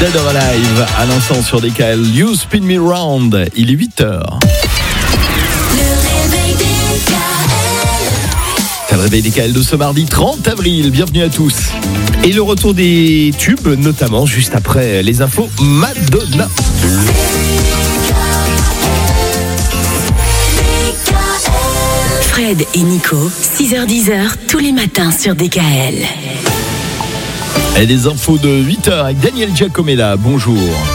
Dead or Alive, à l'instant sur DKL. You Spin Me Round, il est 8h. C'est le réveil DKL de ce mardi 30 avril, bienvenue à tous. Et le retour des tubes, notamment juste après les infos Madonna. Fred et Nico, 6h-10h, tous les matins sur DKL. Et les infos de 8h avec Daniel Giacomella, bonjour.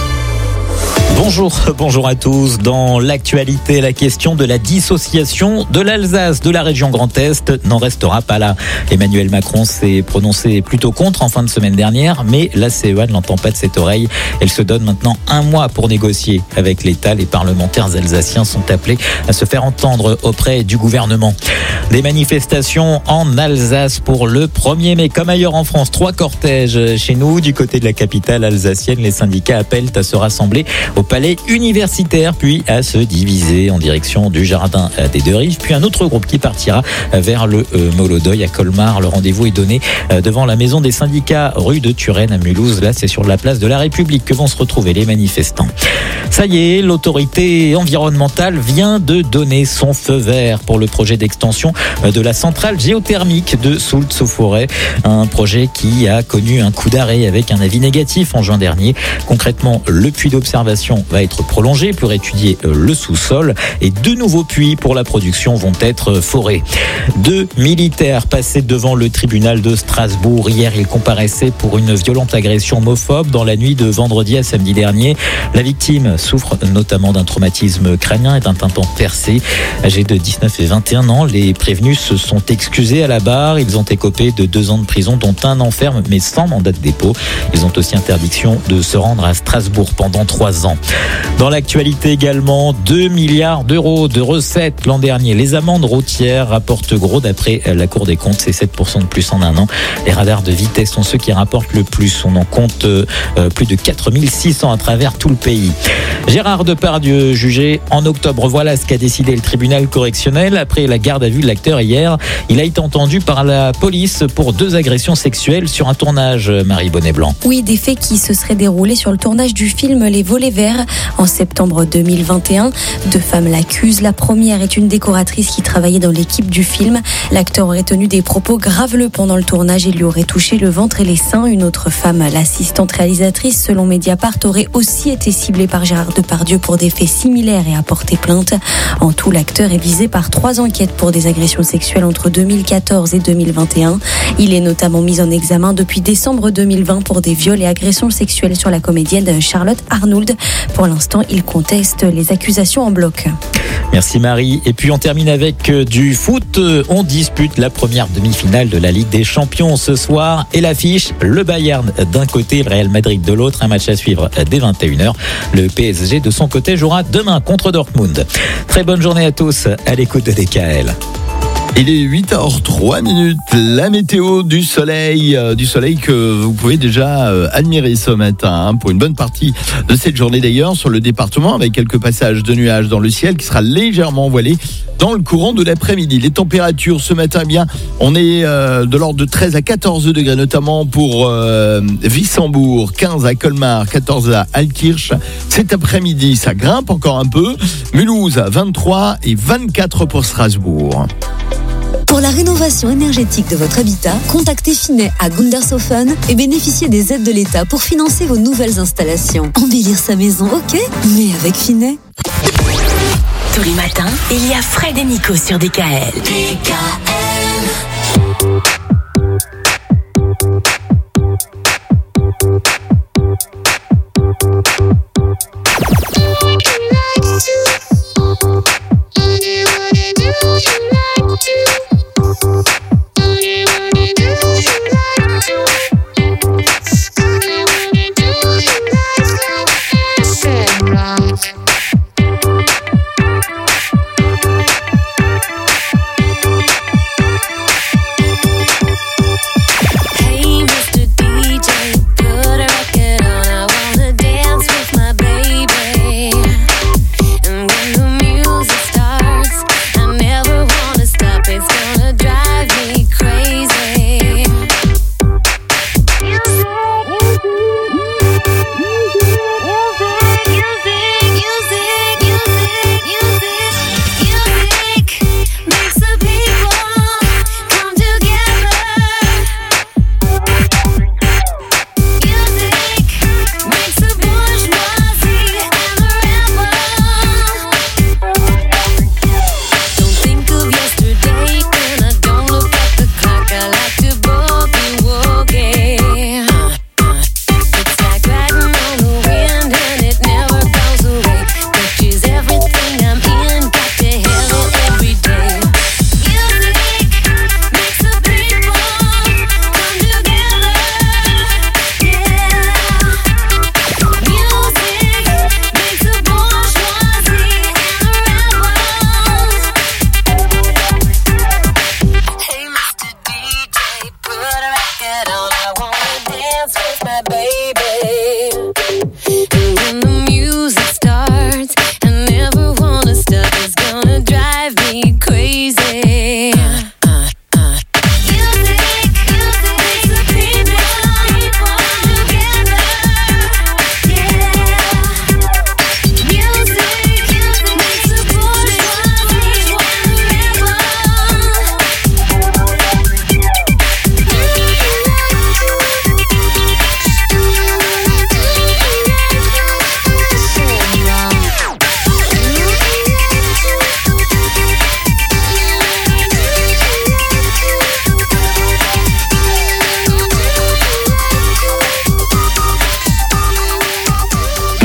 Bonjour à tous. Dans l'actualité, la question de la dissociation de l'Alsace de la région Grand Est n'en restera pas là. Emmanuel Macron s'est prononcé plutôt contre en fin de semaine dernière, mais la CEA ne l'entend pas de cette oreille. Elle se donne maintenant un mois pour négocier avec l'État. Les parlementaires alsaciens sont appelés à se faire entendre auprès du gouvernement. Des manifestations en Alsace pour le 1er mai. Comme ailleurs en France, 3 cortèges chez nous. Du côté de la capitale alsacienne, les syndicats appellent à se rassembler au palais universitaire, puis à se diviser en direction du jardin des Deux Rives, puis un autre groupe qui partira vers le Molodoy à Colmar. Le rendez-vous est donné devant la maison des syndicats rue de Turenne à Mulhouse. Là, c'est sur la place de la République que vont se retrouver les manifestants. Ça y est, l'autorité environnementale vient de donner son feu vert pour le projet d'extension de la centrale géothermique de Soultz-sous-Forêt. Un projet qui a connu un coup d'arrêt avec un avis négatif en juin dernier. Concrètement, le puits d'observation va être prolongé pour étudier le sous-sol et 2 nouveaux puits pour la production vont être forés. 2 militaires passés devant le tribunal de Strasbourg. Hier, ils comparaissaient pour une violente agression homophobe dans la nuit de vendredi à samedi dernier. La victime souffre notamment d'un traumatisme crânien et d'un tympan percé. Âgés de 19 et 21 ans, les prévenus se sont excusés à la barre. Ils ont écopé de 2 ans de prison, dont 1 an ferme, mais sans mandat de dépôt. Ils ont aussi interdiction de se rendre à Strasbourg pendant 3 ans. Dans l'actualité également, 2 milliards d'euros de recettes l'an dernier. Les amendes routières rapportent gros d'après la Cour des comptes. C'est 7% de plus en un an. Les radars de vitesse sont ceux qui rapportent le plus. On en compte plus de 4600 à travers tout le pays. Gérard Depardieu, jugé en octobre. Voilà ce qu'a décidé le tribunal correctionnel. Après la garde à vue de l'acteur hier, il a été entendu par la police pour 2 agressions sexuelles sur un tournage, Marie Bonnet-Blanc. Oui, des faits qui se seraient déroulés sur le tournage du film Les Volets Verts en septembre 2021. 2 femmes l'accusent. La première est une décoratrice qui travaillait dans l'équipe du film. L'acteur aurait tenu des propos graveleux pendant le tournage et lui aurait touché le ventre et les seins. Une autre femme, l'assistante réalisatrice, selon Mediapart, aurait aussi été ciblée par Gérard Depardieu pour des faits similaires et a porté plainte. En tout, l'acteur est visé par 3 enquêtes pour des agressions sexuelles entre 2014 et 2021. Il est notamment mis en examen depuis décembre 2020 pour des viols et agressions sexuelles sur la comédienne Charlotte Arnould. Pour l'instant, il conteste les accusations en bloc. Merci Marie. Et puis on termine avec du foot. On dispute la première demi-finale de la Ligue des Champions ce soir. Et l'affiche, le Bayern d'un côté, le Real Madrid de l'autre. Un match à suivre dès 21h. Le PSG de son côté jouera demain contre Dortmund. Très bonne journée à tous à l'écoute de DKL. Il est 8h03. La météo du soleil que vous pouvez déjà admirer ce matin pour une bonne partie de cette journée d'ailleurs sur le département avec quelques passages de nuages dans le ciel qui sera légèrement voilé dans le courant de l'après-midi. Les températures ce matin, eh bien, on est de l'ordre de 13 à 14 degrés notamment pour Wissembourg, 15 à Colmar, 14 à Altkirch. Cet après-midi, ça grimpe encore un peu. Mulhouse, 23 et 24 pour Strasbourg. Pour la rénovation énergétique de votre habitat, contactez Finet à Gundershofen et bénéficiez des aides de l'État pour financer vos nouvelles installations. Embellir sa maison, ok, mais avec Finet. Tous les matins, il y a Fred et Nico sur DKL.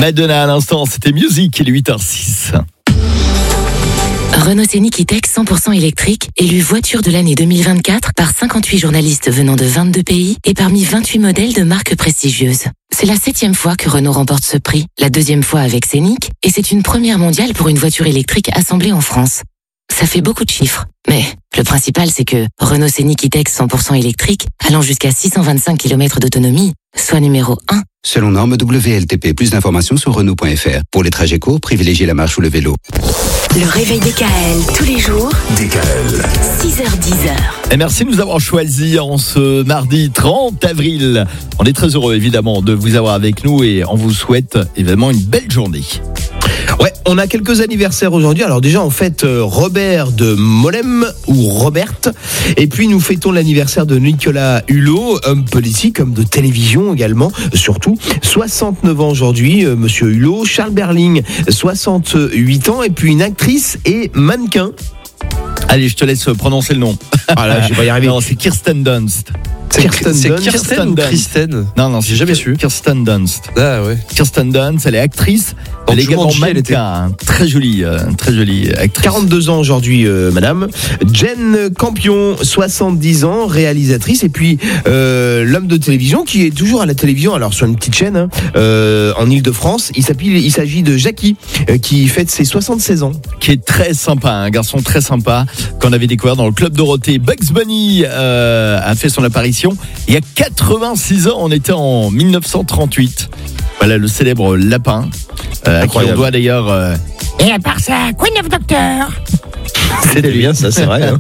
Madonna à l'instant, c'était Music, il est 8h06. Renault Scénic E-Tech 100% électrique, élu voiture de l'année 2024 par 58 journalistes venant de 22 pays et parmi 28 modèles de marques prestigieuses. C'est la 7e fois que Renault remporte ce prix, la 2e fois avec Scénic, et c'est une première mondiale pour une voiture électrique assemblée en France. Ça fait beaucoup de chiffres, mais le principal c'est que Renault Scénic E-Tech 100% électrique, allant jusqu'à 625 km d'autonomie, soit numéro 1. Selon norme WLTP, plus d'informations sur Renault.fr. Pour les trajets courts, privilégiez la marche ou le vélo. Le réveil DKL, tous les jours, DKL, 6h-10h. Et merci de nous avoir choisis en ce mardi 30 avril. On est très heureux évidemment de vous avoir avec nous et on vous souhaite évidemment une belle journée. Ouais, on a quelques anniversaires aujourd'hui. Alors déjà, on fête Robert de Molem ou Robert. Et puis, nous fêtons l'anniversaire de Nicolas Hulot, homme politique, homme de télévision également, surtout. 69 ans aujourd'hui, monsieur Hulot. Charles Berling, 68 ans. Et puis, une actrice et mannequin. Allez, je te laisse prononcer le nom. Ah là, je vais pas y arriver. Non, c'est Kirsten Dunst. C'est Kirsten ou Dunst. Kristen? Non, j'ai jamais su. Kirsten Dunst. Ah ouais. Kirsten Dunst, elle est actrice. Elle est également mannequin. Très jolie actrice. 42 ans aujourd'hui, madame. Jen Campion, 70 ans, réalisatrice. Et puis, l'homme de télévision qui est toujours à la télévision, alors sur une petite chaîne, en Ile-de-France. Il s'agit de Jackie, qui fête ses 76 ans. Qui est très sympa, un garçon très sympa, qu'on avait découvert dans le Club Dorothée. Bugs Bunny a fait son apparition il y a 86 ans, on était en 1938. Voilà le célèbre lapin, à qui on doit d'ailleurs... Et à part ça, quoi de neuf, docteur? C'était bien ça, c'est vrai. Hein.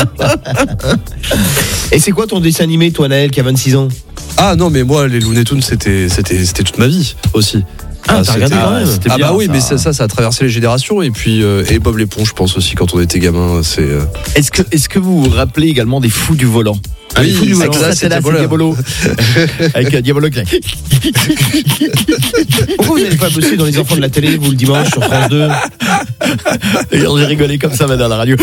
Et c'est quoi ton dessin animé, toi, Naël, qui a 26 ans? Ah non, mais moi, les Looney Tunes, c'était toute ma vie aussi. Ah, t'as regardé quand même. Ah bah oui, mais ça a traversé les générations. Et puis, et Bob l'éponge, je pense aussi, quand on était gamin. Est-ce que vous vous rappelez également des Fous du volant? Oui, les Fous du volant, ça, c'est Diabolo. Avec Diabolo qui... Pourquoi vous n'avez pas bossé dans Les Enfants de la télé, vous, le dimanche, sur France 2? D'ailleurs, j'ai rigolé comme ça, dans la radio.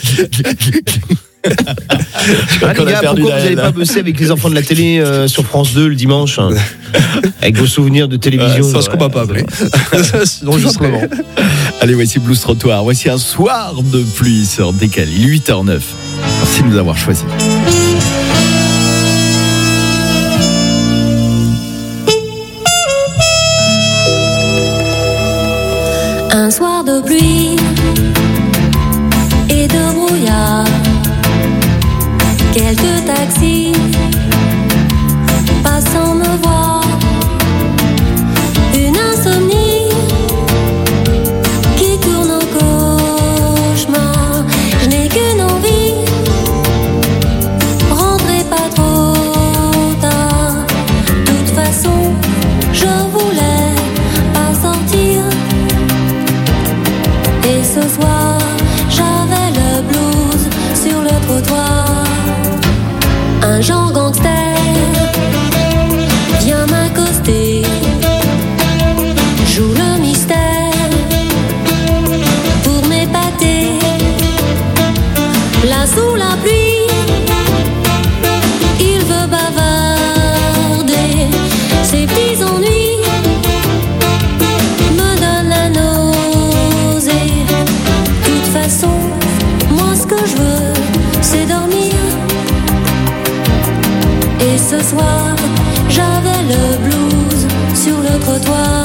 Ah, les gars, pourquoi vous n'avez pas bossé avec Les Enfants de la télé sur France 2 le dimanche, hein, avec vos souvenirs de télévision? Parce qu'on m'a pas appelé. Sinon, justement. Allez, voici Blues Trottoir. Voici un soir de pluie sur DKL. Il est 8h09. Merci de nous avoir choisis. Un soir de pluie et de brouillard, quelques taxis passant me voir, une insomnie qui tourne au cauchemar. Je n'ai qu'une envie, rentrez pas trop tard. De toute façon, je voulais pas sortir. Et ce soir, j'avais le blues sur le trottoir. Un genre gangster vient m'accoster, joue le mystère pour m'épater. Là sous la pluie, il veut bavarder. Ses petits ennuis me donnent la nausée. De toute façon, moi ce que je veux, c'est dormir. Et ce soir, j'avais le blues sur le trottoir.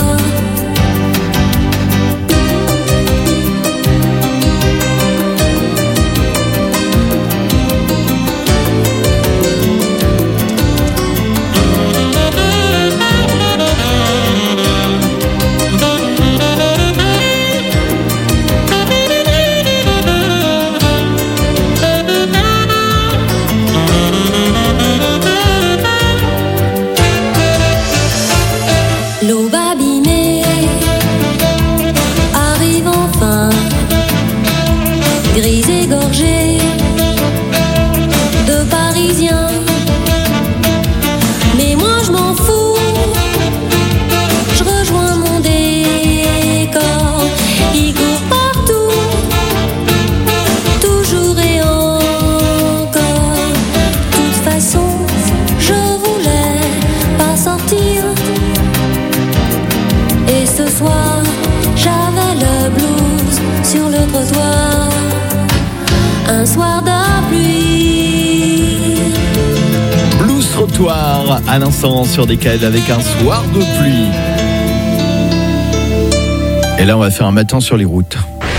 L'aube abîmée arrive enfin, grise et gorgée de Parisiens. Mais moi je m'en fous, je rejoins mon décor. Il court partout, toujours et encore. De toute façon, je voulais pas sortir. Et ce trottoir un soir de pluie. Blues Trottoir à l'instant sur DKL avec un soir de pluie. Et là on va faire un matin sur les routes.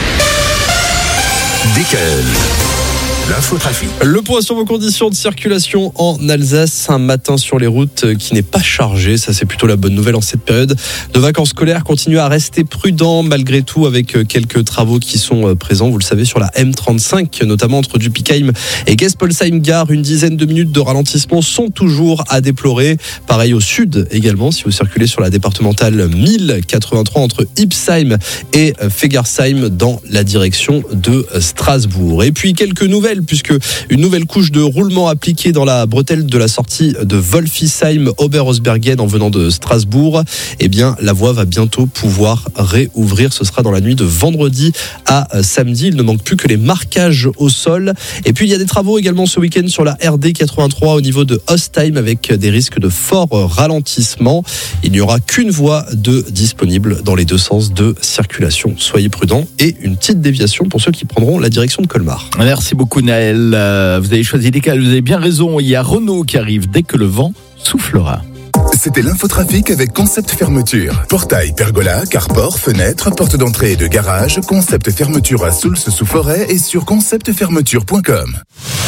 DKL. L'infotrafic. Le point sur vos conditions de circulation en Alsace, un matin sur les routes qui n'est pas chargé, ça c'est plutôt la bonne nouvelle en cette période de vacances scolaires. Continuez à rester prudent malgré tout avec quelques travaux qui sont présents, vous le savez, sur la M35, notamment entre Dupikheim et Gespolsheim-Gare. Une dizaine de minutes de ralentissement sont toujours à déplorer. Pareil au sud également, si vous circulez sur la départementale 1083 entre Ipsheim et Fegersheim dans la direction de Strasbourg. Et puis quelques nouvelles, puisque une nouvelle couche de roulement appliquée dans la bretelle de la sortie de Wolfisheim-Oberosbergen en venant de Strasbourg. Eh bien, la voie va bientôt pouvoir réouvrir. Ce sera dans la nuit de vendredi à samedi. Il ne manque plus que les marquages au sol. Et puis, il y a des travaux également ce week-end sur la RD 83 au niveau de Ostheim avec des risques de fort ralentissement. Il n'y aura qu'une voie de disponible dans les deux sens de circulation. Soyez prudents et une petite déviation pour ceux qui prendront la direction de Colmar. Merci beaucoup Naël, vous avez choisi DKL, vous avez bien raison, il y a Renault qui arrive dès que le vent soufflera. C'était l'infotrafic avec Concept Fermeture. Portail, pergola, carport, fenêtre, porte d'entrée et de garage. Concept Fermeture à Soultz-sous-Forêt et sur conceptfermeture.com.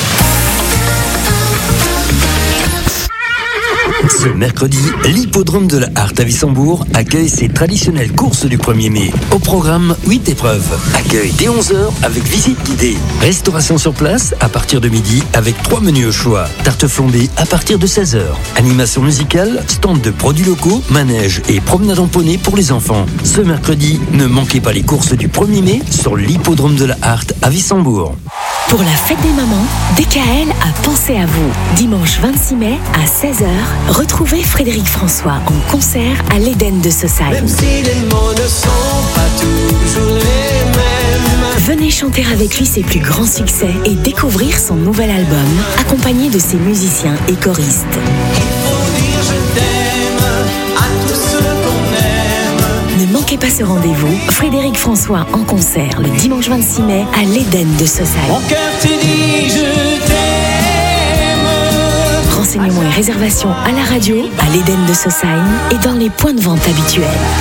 Ce mercredi, l'hippodrome de la Hart à Wissembourg accueille ses traditionnelles courses du 1er mai. Au programme, 8 épreuves. Accueil dès 11h avec visite guidée. Restauration sur place à partir de midi avec 3 menus au choix. Tarte flambée à partir de 16h. Animation musicale, stand de produits locaux, manège et promenade en poney pour les enfants. Ce mercredi, ne manquez pas les courses du 1er mai sur l'hippodrome de la Hart à Wissembourg. Pour la fête des mamans, DKL a pensé à vous. Dimanche 26 mai à 16h, retrouvez Frédéric François en concert à l'Éden de Saussaye. Même si les mots ne sont pas toujours les mêmes. Venez chanter avec lui ses plus grands succès et découvrir son nouvel album, accompagné de ses musiciens et choristes. Il faut dire je t'aime à tous ceux qu'on aime. Ne manquez pas ce rendez-vous. Frédéric François en concert le dimanche 26 mai à l'Éden de Saussaye. Mon cœur te dit je t'aime. Renseignements et réservations à la radio, à l'Éden de Saussaye et dans les points de vente habituels.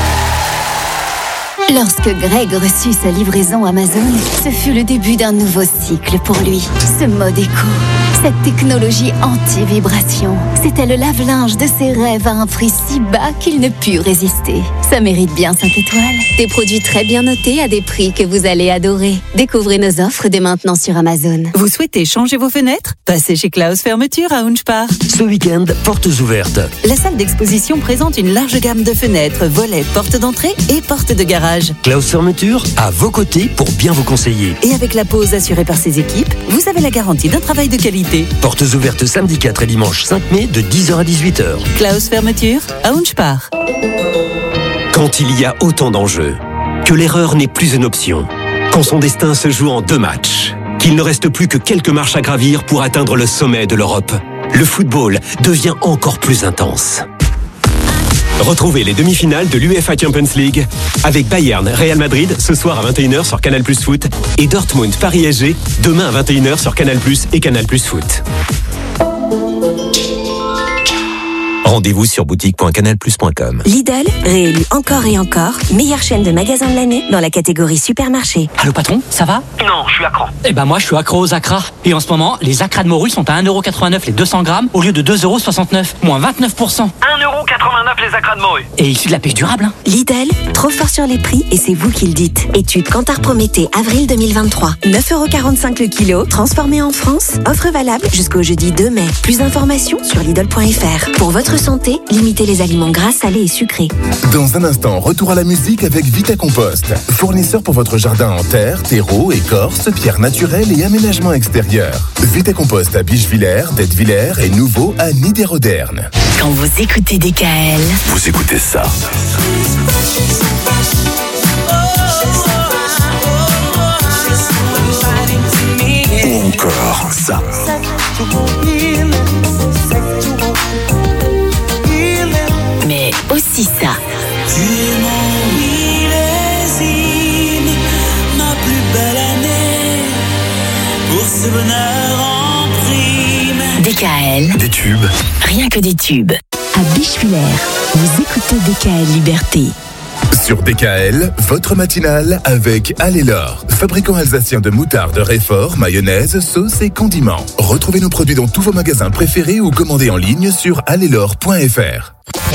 Lorsque Greg reçut sa livraison Amazon, ce fut le début d'un nouveau cycle pour lui. Ce mode éco, cette technologie anti-vibration, c'était le lave-linge de ses rêves à un prix si bas qu'il ne put résister. Ça mérite bien 5 étoiles. Des produits très bien notés à des prix que vous allez adorer. Découvrez nos offres dès maintenant sur Amazon. Vous souhaitez changer vos fenêtres? Passez chez Klaus Fermeture à Unspar. Ce week-end, portes ouvertes. La salle d'exposition présente une large gamme de fenêtres, volets, portes d'entrée et portes de garage. Klaus Fermeture à vos côtés pour bien vous conseiller. Et avec la pause assurée par ses équipes, vous avez la garantie d'un travail de qualité. Portes ouvertes samedi 4 et dimanche 5 mai de 10h à 18h. Klaus Fermeture à Unspar. Quand il y a autant d'enjeux, que l'erreur n'est plus une option, quand son destin se joue en 2 matchs, qu'il ne reste plus que quelques marches à gravir pour atteindre le sommet de l'Europe, le football devient encore plus intense. Retrouvez les demi-finales de l'UEFA Champions League avec Bayern Real Madrid ce soir à 21h sur Canal+ Foot et Dortmund Paris SG demain à 21h sur Canal+ et Canal+ Foot. Rendez-vous sur boutique.canalplus.com. Lidl, réélu encore et encore, meilleure chaîne de magasins de l'année dans la catégorie supermarché. Allô patron, ça va? Non, je suis accro. Eh ben moi je suis accro aux acras. Et en ce moment, les acras de morue sont à 1,89€ les 200 grammes au lieu de 2,69€, moins 29%. 1,89€ les acras de morue. Et issu de la pêche durable, hein. Lidl, trop fort sur les prix et c'est vous qui le dites. Étude Kantar Prométhée, avril 2023. 9,45€ le kilo, transformé en France. Offre valable jusqu'au jeudi 2 mai. Plus d'informations sur Lidl.fr. Pour votre santé, limitez les aliments gras, salés et sucrés. Dans un instant, retour à la musique avec Vita Compost. Fournisseur pour votre jardin en terre, terreau, écorce, pierres naturelles et aménagement extérieur. Vita Compost à Bichevillers, d'Ettevillers et nouveau à Niederodern. Quand vous écoutez DKL, vous écoutez ça. Ou encore ça. mais aussi ça. Tu es mon millésime, ma plus belle de bonheur en prime. DKL. Des tubes. Rien que des tubes. À Bichevillers, vous écoutez DKL Liberté. Sur DKL, votre matinale avec Allelor, fabricant alsacien de moutarde, réfort, mayonnaise, sauce et condiments. Retrouvez nos produits dans tous vos magasins préférés ou commandez en ligne sur allelor.fr.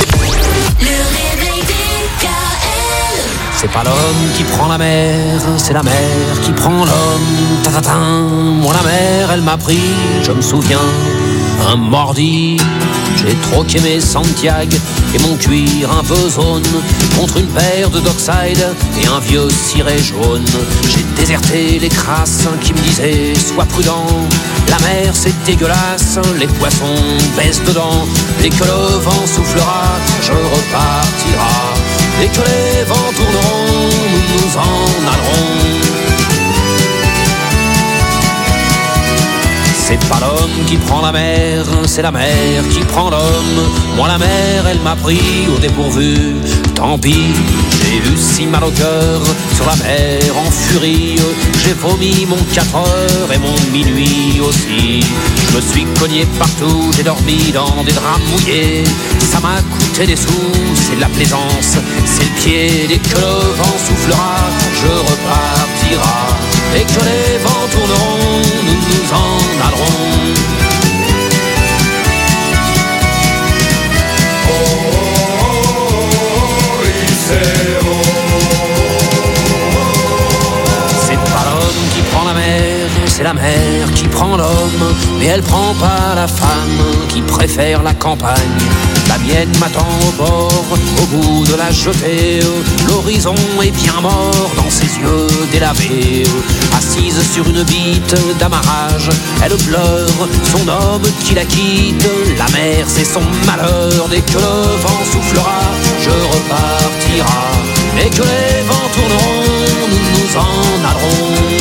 C'est pas l'homme qui prend la mer, c'est la mer qui prend l'homme. Ta-ta-ta, moi la mer, elle m'a pris, je me souviens, un mordi. J'ai troqué mes Santiago et mon cuir un peu zone contre une paire de Dockside et un vieux ciré jaune. J'ai déserté les crasses qui me disaient sois prudent, la mer c'est dégueulasse, les poissons baissent dedans. Dès que le vent soufflera, je repartira. Dès que les vents tourneront, nous nous en allerons. C'est pas l'homme qui prend la mer, c'est la mer qui prend l'homme. Moi la mer, elle m'a pris au dépourvu. Tant pis, j'ai eu si mal au cœur sur la mer en furie. J'ai vomi mon 4 heures et mon minuit aussi. Je me suis cogné partout, j'ai dormi dans des draps mouillés. Ça m'a coûté des sous, c'est de la plaisance, c'est le pied. Dès que le vent soufflera, je repartira. Et que les vents tourneront, nous nous en allerons. C'est pas l'homme qui prend la mer, c'est la mer qui prend l'homme. Mais elle prend pas la femme qui préfère la campagne. La mienne m'attend au bord, au bout de la jetée. L'horizon est bien mort dans ses yeux délavés. Assise sur une bite d'amarrage, elle pleure son homme qui la quitte. La mer c'est son malheur, dès que le vent soufflera, je repartira. Dès que les vents tourneront, nous nous en allerons.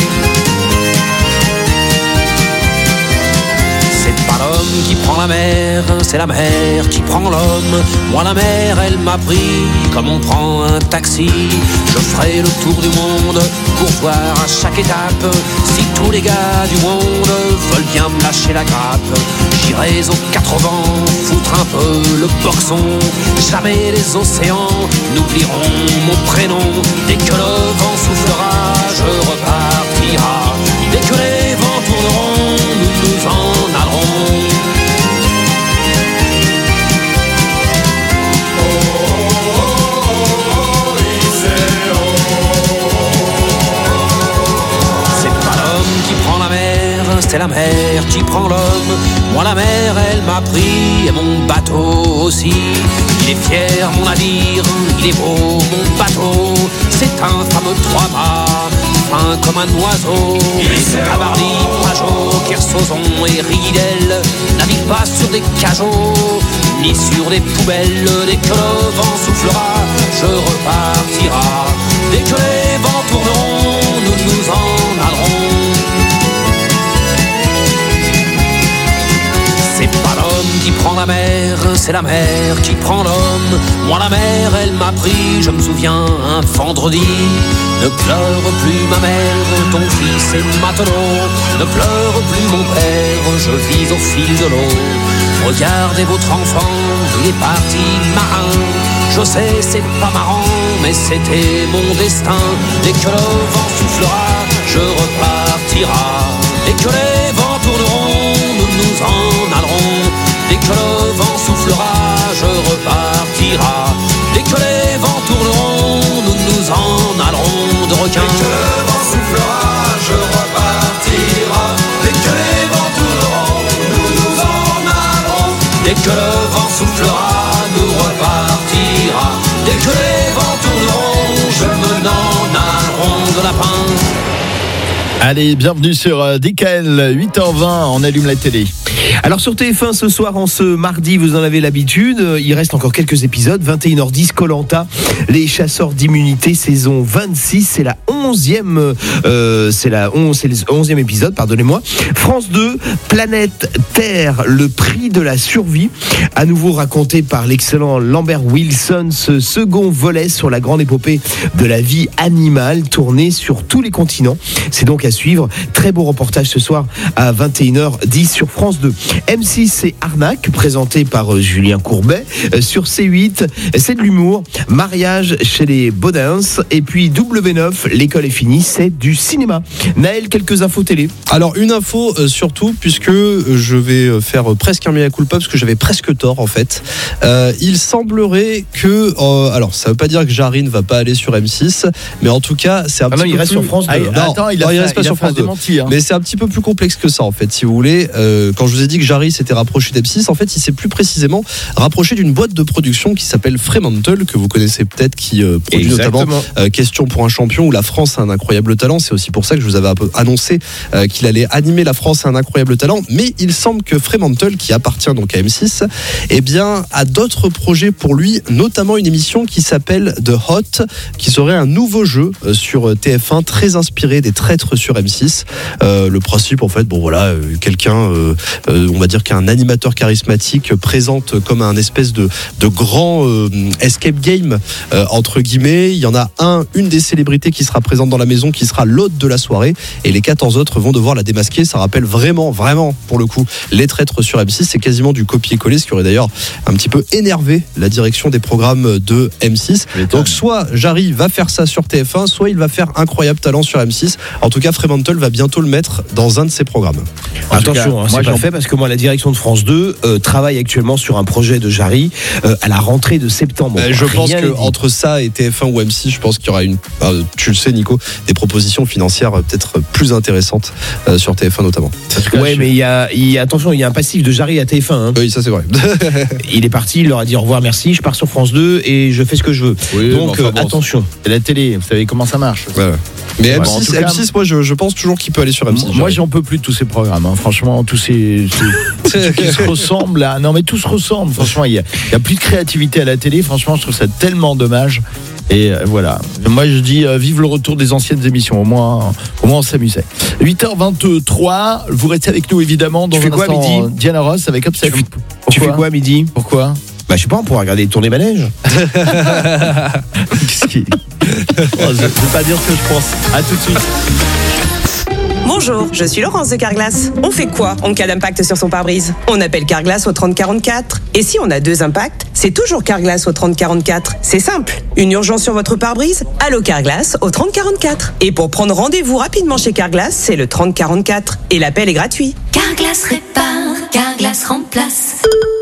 C'est pas l'homme qui prend la mer, c'est la mer qui prend l'homme. Moi la mer, elle m'a pris comme on prend un taxi. Je ferai le tour du monde pour voir à chaque étape si tous les gars du monde veulent bien me lâcher la grappe. J'irai aux 4 vents foutre un peu le boxon. Jamais les océans n'oublieront mon prénom. Dès que le vent soufflera, je repartira. Dès que les vents tourneront, nous nous en allerons. C'est la mer qui prend l'homme. Moi la mer elle m'a pris et mon bateau aussi. Il est fier mon navire, il est beau mon bateau. C'est un fameux 3-mâts, fin comme un oiseau. Cabarly, Pajot, Kersozon et Ridel naviguent pas sur des cajots ni sur des poubelles. Dès que le vent soufflera, je repartira. Dès que les vents tourneront, nous nous en allerons. C'est pas l'homme qui prend la mer, c'est la mer qui prend l'homme. Moi la mer, elle m'a pris, je me souviens, un vendredi. Ne pleure plus ma mère, ton fils est matelot. Ne pleure plus mon père, je vis au fil de l'eau. Regardez votre enfant, il est parti marin. Je sais, c'est pas marrant, mais c'était mon destin. Dès que le vent soufflera, je repartira. Dès que les vents tourneront, nous nous en allerons. Dès que le vent soufflera, je repartira. Dès que les vents tourneront, nous nous en allerons de requins. Dès que le vent soufflera, je repartira. Dès que les vents tourneront, nous nous en allerons. Dès que le vent soufflera, nous repartira. Dès que les vents tourneront, je me n'en allerons de lapin. Allez, bienvenue sur DKL, 8h20, on allume la télé. Alors sur TF1 ce soir, en ce mardi, vous en avez l'habitude, il reste encore quelques épisodes. 21h10, Koh-Lanta, les chasseurs d'immunité, saison 26, c'est la 11e, c'est le 11e épisode, pardonnez-moi. France 2, Planète Terre, le prix de la survie, à nouveau raconté par l'excellent Lambert Wilson, ce second volet sur la grande épopée de la vie animale, tourné sur tous les continents. C'est donc à à suivre. Très beau reportage ce soir à 21h10 sur France 2. M6, c'est Arnaque, présenté par Julien Courbet. Sur C8, c'est de l'humour. Mariage chez les Baudins. Et puis W9, l'école est finie, c'est du cinéma. Naël, quelques infos télé. Alors une info surtout, puisque je vais faire presque un mea culpa, parce que j'avais presque tort en fait. Il semblerait que, alors ça veut pas dire que Jarry ne va pas aller sur M6, mais en tout cas c'est un petit peu il reste plus... sur France 2. Il reste pas sur France 2. Démenti, hein. Mais c'est un petit peu plus complexe que ça en fait, si vous voulez. Quand je vous ai dit que Jarry s'était rapproché d'M6, en fait il s'est plus précisément rapproché d'une boîte de production qui s'appelle Fremantle, que vous connaissez peut-être, qui produit notamment Question pour un champion ou La France a un incroyable talent. C'est aussi pour ça que je vous avais un peu annoncé qu'il allait animer La France a un incroyable talent. Mais il semble que Fremantle, qui appartient donc à M6, eh bien, a d'autres projets pour lui, notamment une émission qui s'appelle The Hot, qui serait un nouveau jeu sur TF1 très inspiré des Traîtres sur M6. Le principe, en fait, bon voilà, quelqu'un, on va dire qu'un animateur charismatique présente comme un espèce de grand escape game entre guillemets. Il y en a une des célébrités qui sera présente dans la maison, qui sera l'hôte de la soirée, et les 14 autres vont devoir la démasquer. Ça rappelle vraiment pour le coup les Traîtres sur M6. C'est quasiment du copier-coller, ce qui aurait d'ailleurs un petit peu énervé la direction des programmes de M6. Donc soit Jarry va faire ça sur TF1, soit il va faire Incroyable Talent sur M6. En tout cas, Fremantle va bientôt le mettre dans un de ses programmes. Attention, c'est pas fait, parce que moi, la direction de France 2 travaille actuellement sur un projet de Jarry à la rentrée de septembre. Je pense qu'entre ça et TF1 ou M6, je pense qu'il y aura tu le sais Nico, des propositions financières peut-être plus intéressantes sur TF1 notamment. Ouais, mais il y a attention, il y a un passif de Jarry à TF1. Hein. Oui, ça c'est vrai. Il est parti, il leur a dit au revoir, merci, je pars sur France 2 et je fais ce que je veux. Oui, donc attention. C'est la télé, vous savez comment ça marche. Voilà. Mais M6, moi je pense toujours qu'il peut aller sur M6. Moi j'en peux plus de tous ces programmes, hein. Franchement, tous ces qui se ressemblent à... Non mais tout se ressemble, franchement, il y a plus de créativité à la télé, franchement je trouve ça tellement dommage. Et voilà, moi je dis vive le retour des anciennes émissions, au moins on s'amusait. 8h23, vous restez avec nous évidemment dans un instant. Midi Diana Ross avec Upset. Tu fais quoi à midi? Pourquoi? Bah je sais pas, on pourra regarder tourner manège. Qu'est-ce qui... je vais pas dire ce que je pense. À tout de suite. Bonjour, je suis Laurence de Carglass. On fait quoi en cas d'impact sur son pare-brise? On appelle Carglass au 3044. Et si on a 2 impacts, c'est toujours Carglass au 3044. C'est simple. Une urgence sur votre pare-brise? Allô Carglass au 3044. Et pour prendre rendez-vous rapidement chez Carglass, c'est le 3044. Et l'appel est gratuit. Carglass répare, Carglass remplace.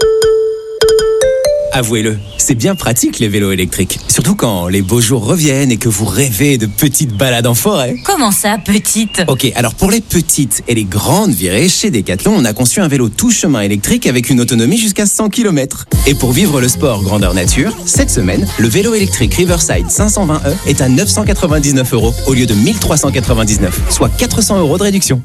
Avouez-le, c'est bien pratique les vélos électriques. Surtout quand les beaux jours reviennent et que vous rêvez de petites balades en forêt. Comment ça, petite? Ok, alors pour les petites et les grandes virées, chez Decathlon, on a conçu un vélo tout chemin électrique avec une autonomie jusqu'à 100 km. Et pour vivre le sport grandeur nature, cette semaine, le vélo électrique Riverside 520e est à 999 € au lieu de 1399, soit 400 € de réduction.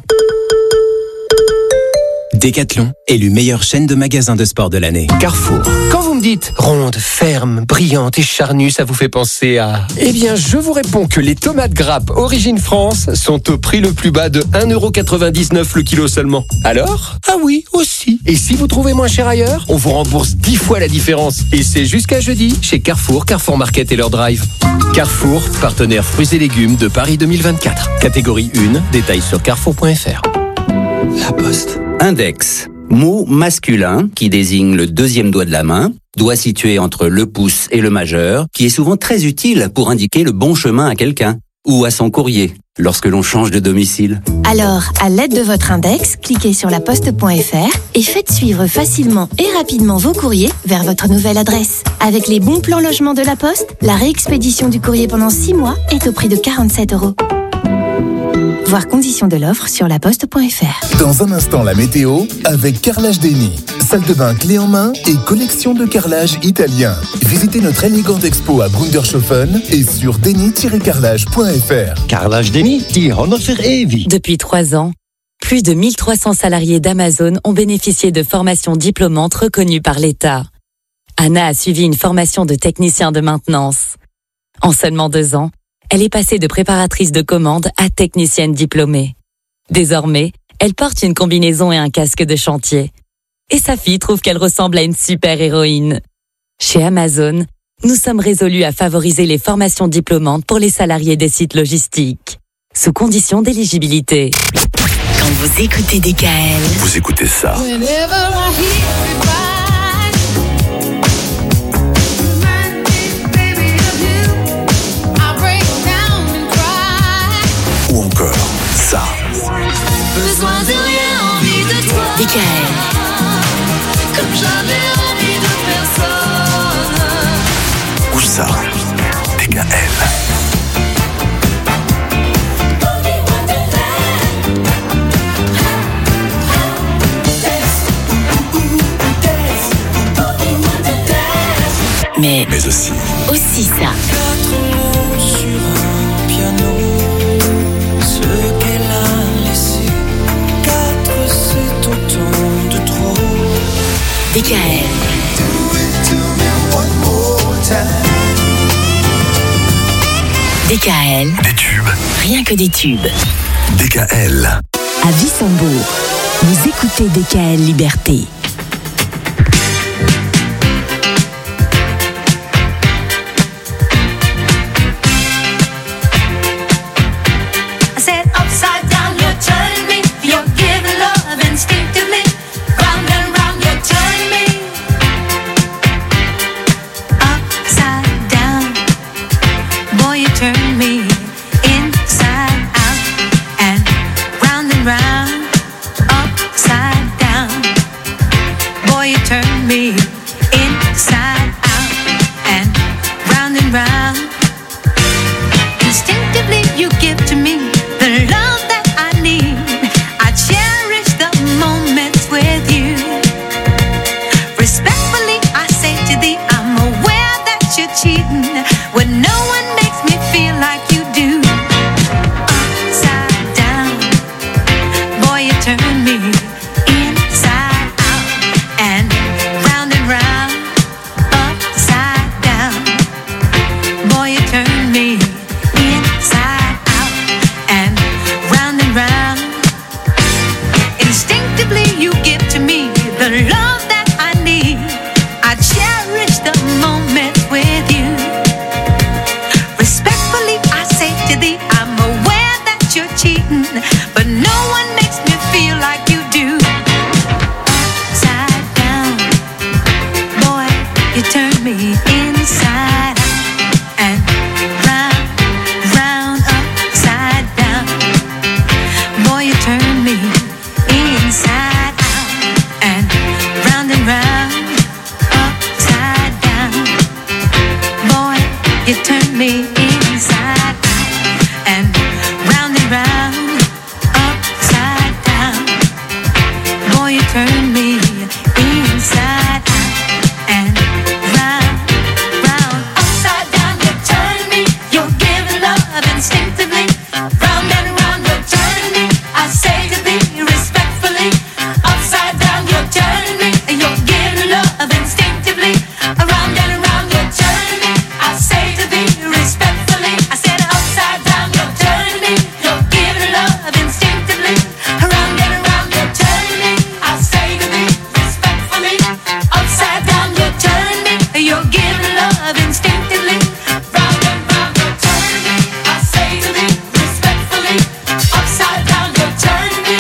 Decathlon, élu meilleure chaîne de magasins de sport de l'année. Carrefour. Quand vous me dites ronde, ferme, brillante et charnue, ça vous fait penser à... Eh bien, je vous réponds que les tomates grappes Origine France sont au prix le plus bas de 1,99 € le kilo seulement. Alors? Ah oui, aussi. Et si vous trouvez moins cher ailleurs, on vous rembourse 10 fois la différence. Et c'est jusqu'à jeudi chez Carrefour, Carrefour Market et leur drive. Carrefour, partenaire fruits et légumes de Paris 2024. Catégorie 1, détails sur carrefour.fr. La Poste. Index. Mot masculin qui désigne le deuxième doigt de la main, doigt situé entre le pouce et le majeur, qui est souvent très utile pour indiquer le bon chemin à quelqu'un ou à son courrier lorsque l'on change de domicile. Alors, à l'aide de votre index, cliquez sur laposte.fr et faites suivre facilement et rapidement vos courriers vers votre nouvelle adresse. Avec les bons plans logement de La Poste, la réexpédition du courrier pendant 6 mois est au prix de 47 €. Voir conditions de l'offre sur laposte.fr. Dans un instant, la météo avec Carrelage Denis. Salle de bain clé en main et collection de carrelage italien. Visitez notre élégante expo à Brundershofen et sur denis-carrelage.fr. Carrelage Denis, die Honor für ewig. Depuis 3 ans, plus de 1300 salariés d'Amazon ont bénéficié de formations diplômantes reconnues par l'État. Anna a suivi une formation de technicien de maintenance. En seulement 2 ans, elle est passée de préparatrice de commande à technicienne diplômée. Désormais, elle porte une combinaison et un casque de chantier. Et sa fille trouve qu'elle ressemble à une super-héroïne. Chez Amazon, nous sommes résolus à favoriser les formations diplômantes pour les salariés des sites logistiques. sous condition d'éligibilité. Quand vous écoutez DKL, Vous écoutez ça. Ou encore ça. Besoin de rien, envie de toi. DKL, Comme j'avais envie de personne. Ou ça. DKL. mais aussi ça. 4 mots sur un piano, ce qu'elle a laissé. 4, c'est autant de trop. DKL, DKL, Des tubes. rien que des tubes. DKL. À Wissembourg, vous écoutez DKL Liberté. I said upside down, you're turning me. You're giving love instinctively. Round and round, you're turning me. Upside down, boy, you turn me inside out and round and round. Upside down, boy, you turn me inside out and round. Instinctively, you give to me the love that I need. I cherish the moments with you. Respectfully, I say to thee, I'm aware that you're cheating when no one makes me feel like you do. Upside down, boy, you turn me inside out and round. Upside down, boy, you turn me inside out and round. Instinctively, you give to me the love that I need. I cherish the moments with you. Respectfully, I say to thee, I'm aware that you're cheating, but no one makes me feel like you do. Upside down, boy, you turn me inside out and round, upside down. Boy, you turn me inside out and round, upside down. Boy, you turn me inside out and round, upside down. Boy, you turn me inside out and round, upside down. You turn me, you're giving love instinctively. Round and round, you're turning me. I say to thee respectfully. Upside down, you're turning me. You're giving love instinctively. Around and around, you're turning me. I say to thee respectfully. I said upside down, you're turning me. You're giving love instinctively. Around and around, you're turning me. I say to thee respectfully. Upside down, you're turning me. You're giving love instinctively. Round and round, you're turning me. I say to thee respectfully. Upside down, you're turning me.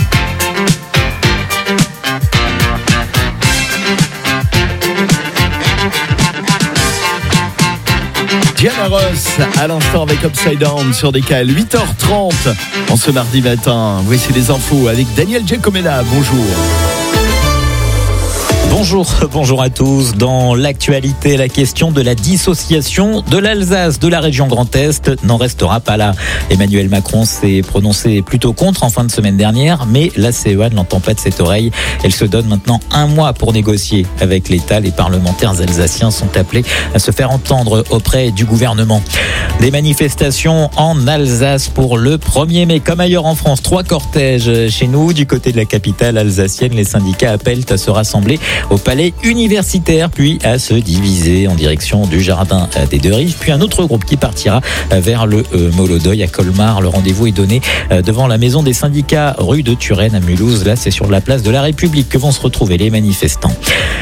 Diana Ross à l'instant avec Upside Down sur DKL 8h30 en ce mardi matin. Voici les infos avec Daniel Giacomella. Bonjour. Bonjour à tous. Dans l'actualité, la question de la dissociation de l'Alsace de la région Grand Est n'en restera pas là. Emmanuel Macron s'est prononcé plutôt contre en fin de semaine dernière, mais la CEA ne l'entend pas de cette oreille. Elle se donne maintenant 1 mois pour négocier avec l'État. Les parlementaires alsaciens sont appelés à se faire entendre auprès du gouvernement. Des manifestations en Alsace pour le 1er mai. Comme ailleurs en France, 3 cortèges chez nous. Du côté de la capitale alsacienne, les syndicats appellent à se rassembler au palais universitaire, puis à se diviser en direction du jardin des Deux Rives, puis un autre groupe qui partira vers le Molodeuil à Colmar. Le rendez-vous est donné devant la maison des syndicats rue de Turenne à Mulhouse. Là, c'est sur la place de la République que vont se retrouver les manifestants.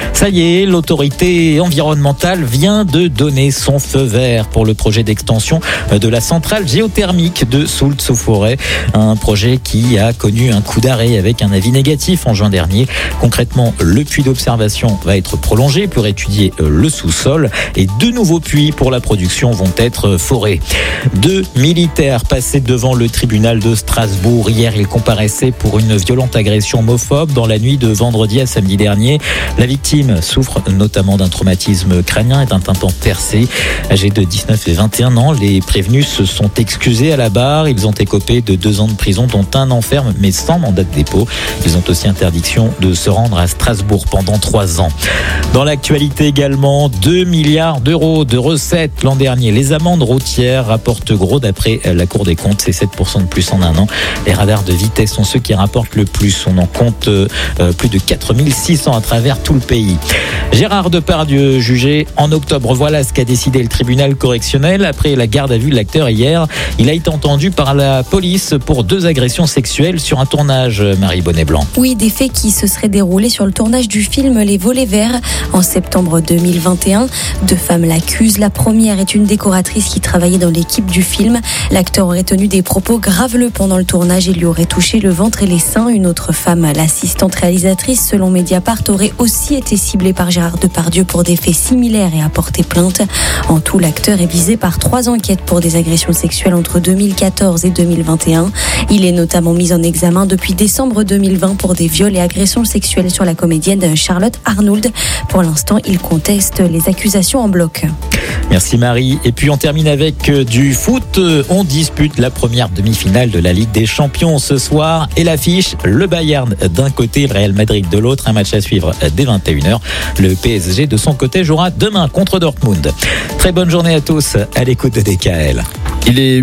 Ça y est, l'autorité environnementale vient de donner son feu vert pour le projet d'extension de la centrale géothermique de Soultz-sous-Forêt. Un projet qui a connu un coup d'arrêt avec un avis négatif en juin dernier. Concrètement, le puits d'observation va être prolongé pour étudier le sous-sol et 2 nouveaux puits pour la production vont être forés. 2 militaires passés devant le tribunal de Strasbourg. Hier, ils comparaissaient pour une violente agression homophobe dans la nuit de vendredi à samedi dernier. La victime souffre notamment d'un traumatisme crânien et d'un tympan percé. Âgés de 19 et 21 ans, les prévenus se sont excusés à la barre. Ils ont écopé de 2 ans de prison, dont 1 an ferme, mais sans mandat de dépôt. Ils ont aussi interdiction de se rendre à Strasbourg pendant 3 ans. Dans l'actualité également, 2 milliards d'euros de recettes l'an dernier. Les amendes routières rapportent gros d'après la Cour des comptes. C'est 7% de plus en 1 an. Les radars de vitesse sont ceux qui rapportent le plus. On en compte plus de 4600 à travers tout le pays. Gérard Depardieu jugé en octobre. Voilà ce qu'a décidé le tribunal correctionnel après la garde à vue de l'acteur hier. Il a été entendu par la police pour 2 agressions sexuelles sur un tournage. Marie Bonnet-Blanc. Oui, des faits qui se seraient déroulés sur le tournage du film Les Volets Verts en septembre 2021. 2 femmes l'accusent. La première est une décoratrice qui travaillait dans l'équipe du film. L'acteur aurait tenu des propos graveleux pendant le tournage et lui aurait touché le ventre et les seins. Une autre femme, l'assistante réalisatrice, selon Mediapart, aurait aussi été ciblée par Gérard Depardieu pour des faits similaires et a porté plainte. En tout, l'acteur est visé par 3 enquêtes pour des agressions sexuelles entre 2014 et 2021. Il est notamment mis en examen depuis décembre 2020 pour des viols et agressions sexuelles sur la comédienne Charlotte Arnould. Pour l'instant, il conteste les accusations en bloc. Merci Marie. Et puis on termine avec du foot. On dispute la première demi-finale de la Ligue des Champions ce soir. Et l'affiche, le Bayern d'un côté, le Real Madrid de l'autre. Un match à suivre dès 21h. Le PSG de son côté jouera demain contre Dortmund. Très bonne journée à tous à l'écoute de DKL. Il est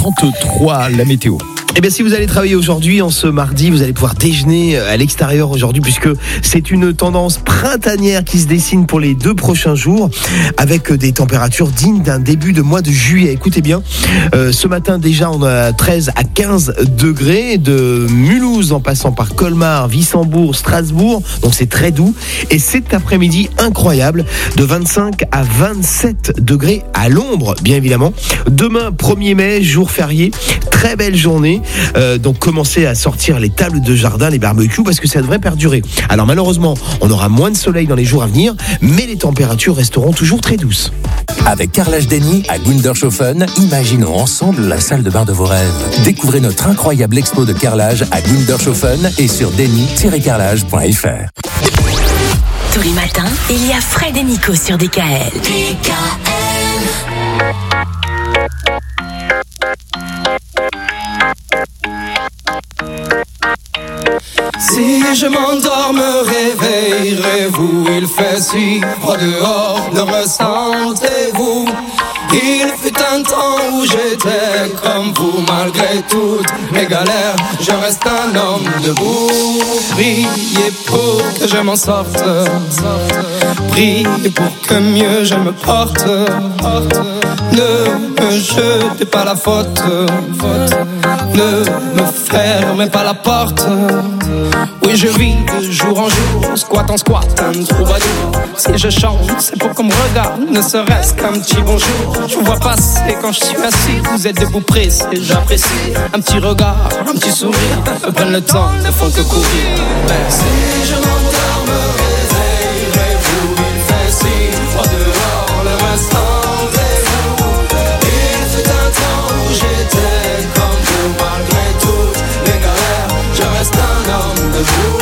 8h33, la météo. Eh bien, si vous allez travailler aujourd'hui, en ce mardi, vous allez pouvoir déjeuner à l'extérieur aujourd'hui, puisque c'est une tendance printanière qui se dessine pour les 2 prochains jours, avec des températures dignes d'un début de mois de juillet. Écoutez bien, ce matin déjà, on a 13 à 15 degrés, de Mulhouse en passant par Colmar, Wissembourg, Strasbourg, donc c'est très doux. Et cet après-midi, incroyable, de 25 à 27 degrés à l'ombre, bien évidemment. Demain, 1er mai, jour férié, très belle journée. Donc commencez à sortir les tables de jardin, les barbecues, parce que ça devrait perdurer. Alors malheureusement, on aura moins de soleil dans les jours à venir, mais les températures resteront toujours très douces. Avec Carrelage Denny à Gundershofen, imaginons ensemble la salle de bain de vos rêves. Découvrez notre incroyable expo de carrelage à Gundershofen et sur denny-carrelage.fr. Tous les matins, il y a Fred et Nico sur DKL. Si je m'endors, me réveillerez-vous? Il fait si froid dehors, le ressentez-vous? Il fut un temps où j'étais comme vous, malgré toutes mes galères, je reste un homme debout. Priez pour que je m'en sorte, priez pour que mieux je me porte. Ne me jetez pas la faute, ne me fermez pas la porte. Oui, je vis de jour en jour, squat en squat, un troubadour. Si je chante, c'est pour qu'on me regarde, ne serait-ce qu'un petit bonjour. Je vous vois passer quand je suis assis, vous êtes debout pressé, j'apprécie. Un petit regard, un petit sourire, me prennent le temps, ne font que courir. Si je m'endors, me réveillerez-vous? Il fait si froid dehors, le reste rendez-vous. Il fut un temps où j'étais comme vous, malgré toutes les galères, je reste un homme debout.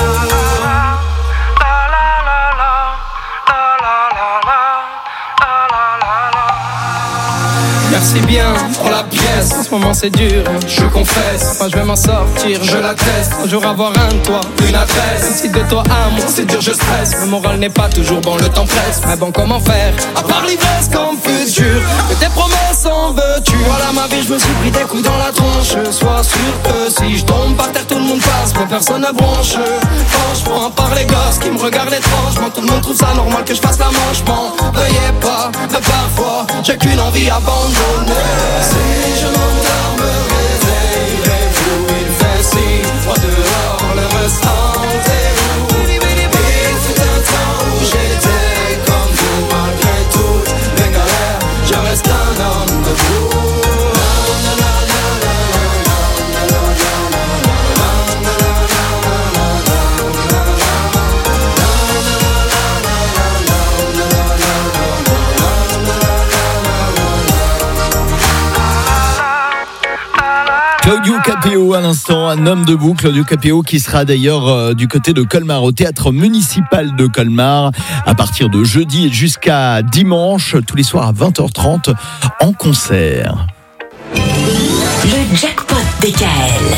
Merci bien pour la pièce, en ce moment c'est dur, je confesse. Moi je vais m'en sortir, je l'atteste. Un jour avoir un toit, une adresse. Si de toi à moi c'est dur, je stresse. Le moral n'est pas toujours bon, le temps presse. Mais bon, comment faire, à part l'ivresse comme futur? Que tes promesses en veux-tu? Voilà ma vie, je me suis pris des coups dans la tronche. Sois sûr que si je tombe par terre, tout le monde passe, mais personne ne bronche. Franchement, à part les gosses qui me regardent étrangement, tout le monde trouve ça normal que je fasse la manche. M'en veuillez pas, mais parfois j'ai qu'une envie abandonnée. Si je m'endors, me réveillerez-vous? Il fait si froid dehors, le reste rendez-vous. Il fut un temps où j'étais à l'instant, un homme de boucle du KPO qui sera d'ailleurs du côté de Colmar, au théâtre municipal de Colmar, à partir de jeudi et jusqu'à dimanche, tous les soirs à 20h30 en concert. Le jackpot DKL.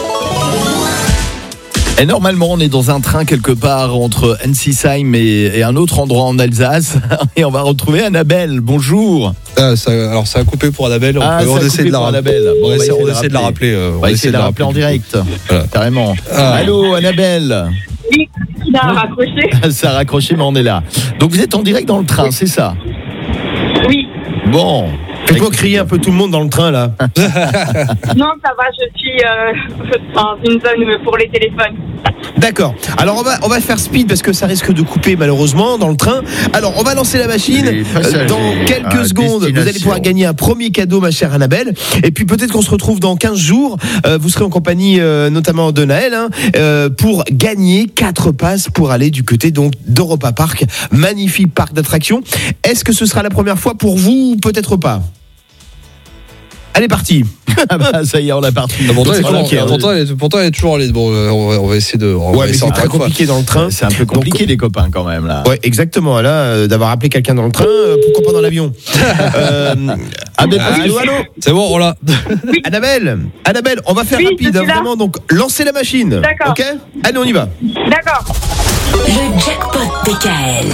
Et normalement, on est dans un train quelque part entre Ensisheim et un autre endroit en Alsace. Et on va retrouver Annabelle. Bonjour. Alors, ça a coupé pour Annabelle. On essaie de la rappeler. On essaie de la rappeler. On va essayer de la rappeler en direct. Voilà. Carrément. Allô, Annabelle. Oui, ça a raccroché. Ça a raccroché, mais on est là. Donc, vous êtes en direct dans le train, c'est ça? Oui. Bon. Faites-moi crier un peu tout le monde dans le train, là. Non, ça va, je suis dans une zone pour les téléphones. D'accord. Alors on va faire speed parce que ça risque de couper malheureusement dans le train. Alors on va lancer la machine. Dans quelques secondes, vous allez pouvoir gagner un premier cadeau, ma chère Annabelle. Et puis peut-être qu'on se retrouve dans 15 jours. Vous serez en compagnie notamment de Naël pour gagner 4 passes pour aller du côté donc d'Europa Park. Magnifique parc d'attractions. Est-ce que ce sera la première fois pour vous ou peut-être pas? Allez, parti. Ça y est, on est parti. Pourtant, elle est toujours allée. Bon, on va essayer de. Ouais, mais c'est très compliqué dans le train. C'est un peu compliqué, les copains, quand même, là. Ouais, exactement. Là, d'avoir appelé quelqu'un dans le train, pourquoi pas dans l'avion? Allô. C'est bon, on l'a. Annabelle, on va faire rapide, vraiment. Donc, lancez la machine. D'accord. Ok. Allez, on y va. D'accord. Le jackpot DKL.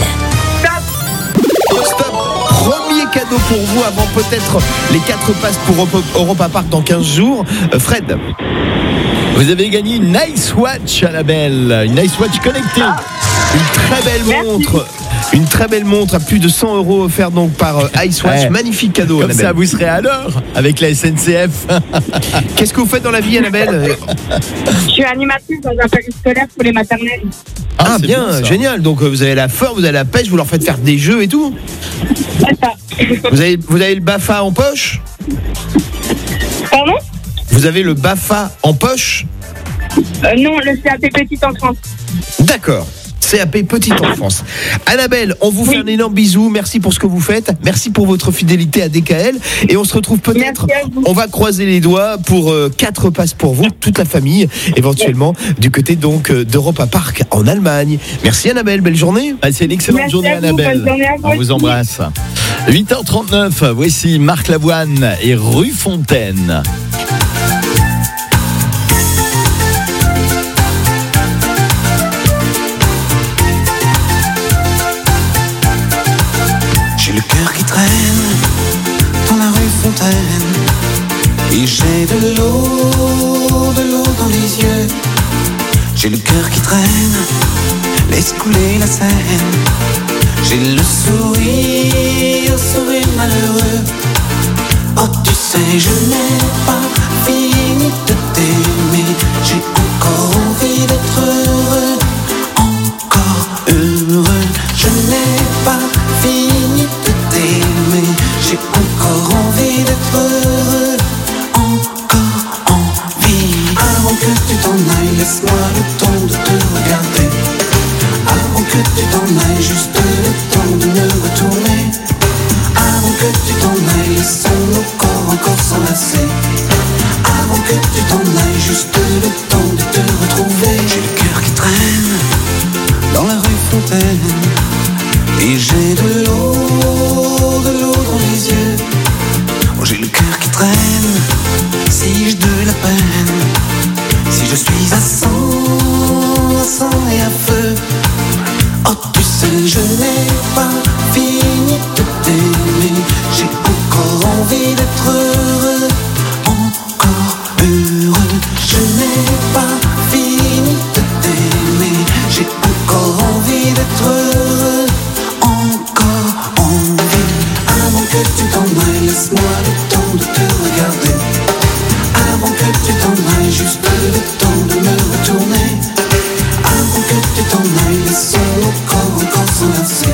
Stop. Premier cadeau pour vous avant peut-être les 4 passes pour Europa Park dans 15 jours. Fred. Vous avez gagné une Nice Watch, Annabelle. Une Nice Watch connectée. Une très belle montre. Une très belle montre à plus de 100 € offerte donc par Icewatch. Ouais. Magnifique cadeau, Comme Annabelle. ça, vous serez à l'heure avec la SNCF. Qu'est-ce que vous faites dans la vie, Annabelle? Je suis animatrice dans un périscolaire pour les maternelles. Ah, bien, génial. Donc vous avez la force, vous avez la pêche, vous leur faites faire des jeux et tout. C'est ça. Vous avez le BAFA en poche? Pardon? Vous avez le BAFA en poche? Non, le CAP Petite Enfance. D'accord. CAP Petite Enfance. Annabelle, on vous fait un énorme bisou. Merci pour ce que vous faites. Merci pour votre fidélité à DKL. Et on se retrouve peut-être. On va croiser les doigts pour 4 passes pour vous, toute la famille, éventuellement, du côté donc d'Europa Park en Allemagne. Merci Annabelle, belle journée. C'est une excellente journée, Annabelle. On vous embrasse. 8h39, voici Marc Lavoine et Rue Fontaine. J'ai le cœur qui traîne dans la rue Fontaine et j'ai de l'eau dans les yeux. J'ai le cœur qui traîne, laisse couler la Seine. J'ai le sourire malheureux. Oh tu sais je n'ai pas fini de t'aimer. J'ai encore envie d'être heureux, encore heureux. Je n'ai pas fini de t'aimer. J'ai encore envie d'être heureux, encore envie. Avant que tu t'en ailles, laisse-moi le temps de te regarder. Avant que tu t'en ailles, juste le temps de me retourner. Avant que tu t'en ailles, laissons nos corps encore s'enlacer. Avant que tu t'en ailles, juste le temps de te retrouver. J'ai le cœur qui traîne dans la rue Fontaine et j'ai de l'eau dans les yeux. Oh, j'ai le cœur qui traîne, si j'ai de la peine, si je suis à sang et à feu. Oh tu sais je n'ai pas fini de t'aimer. J'ai encore envie d'être heureux, encore heureux. Je n'ai pas fini de t'aimer. J'ai encore envie d'être heureux, encore envie. Avant que tu t'en ailles, laisse-moi le temps de te regarder. Avant que tu t'en ailles, juste le temps de me retourner. Avant que tu t'en ailles, laissons nos corps encore s'enlacer.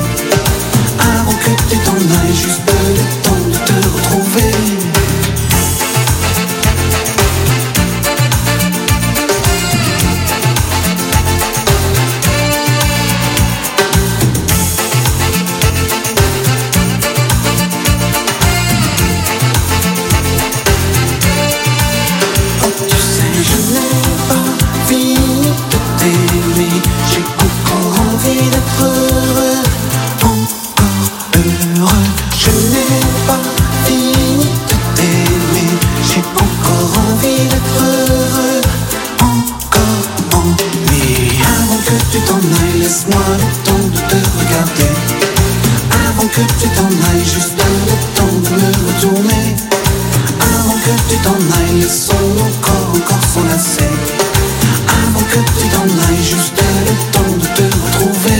fini de t'aimer. J'ai encore envie d'être heureux, encore heureux. Je n'ai pas fini de t'aimer. J'ai encore envie d'être heureux, encore. Mais avant que tu t'en ailles, laisse-moi le temps de te regarder. Avant que tu t'en ailles, juste le temps de me retourner. Avant que tu t'en ailles, laissons nos corps encore s'enlacer. Avant que tu t'en ailles, juste le temps de te retrouver.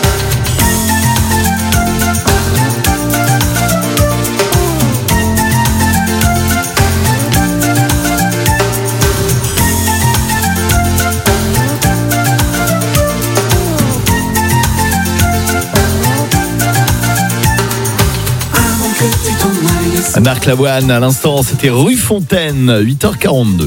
Marc Lavoine, à l'instant, c'était rue Fontaine, 8h42.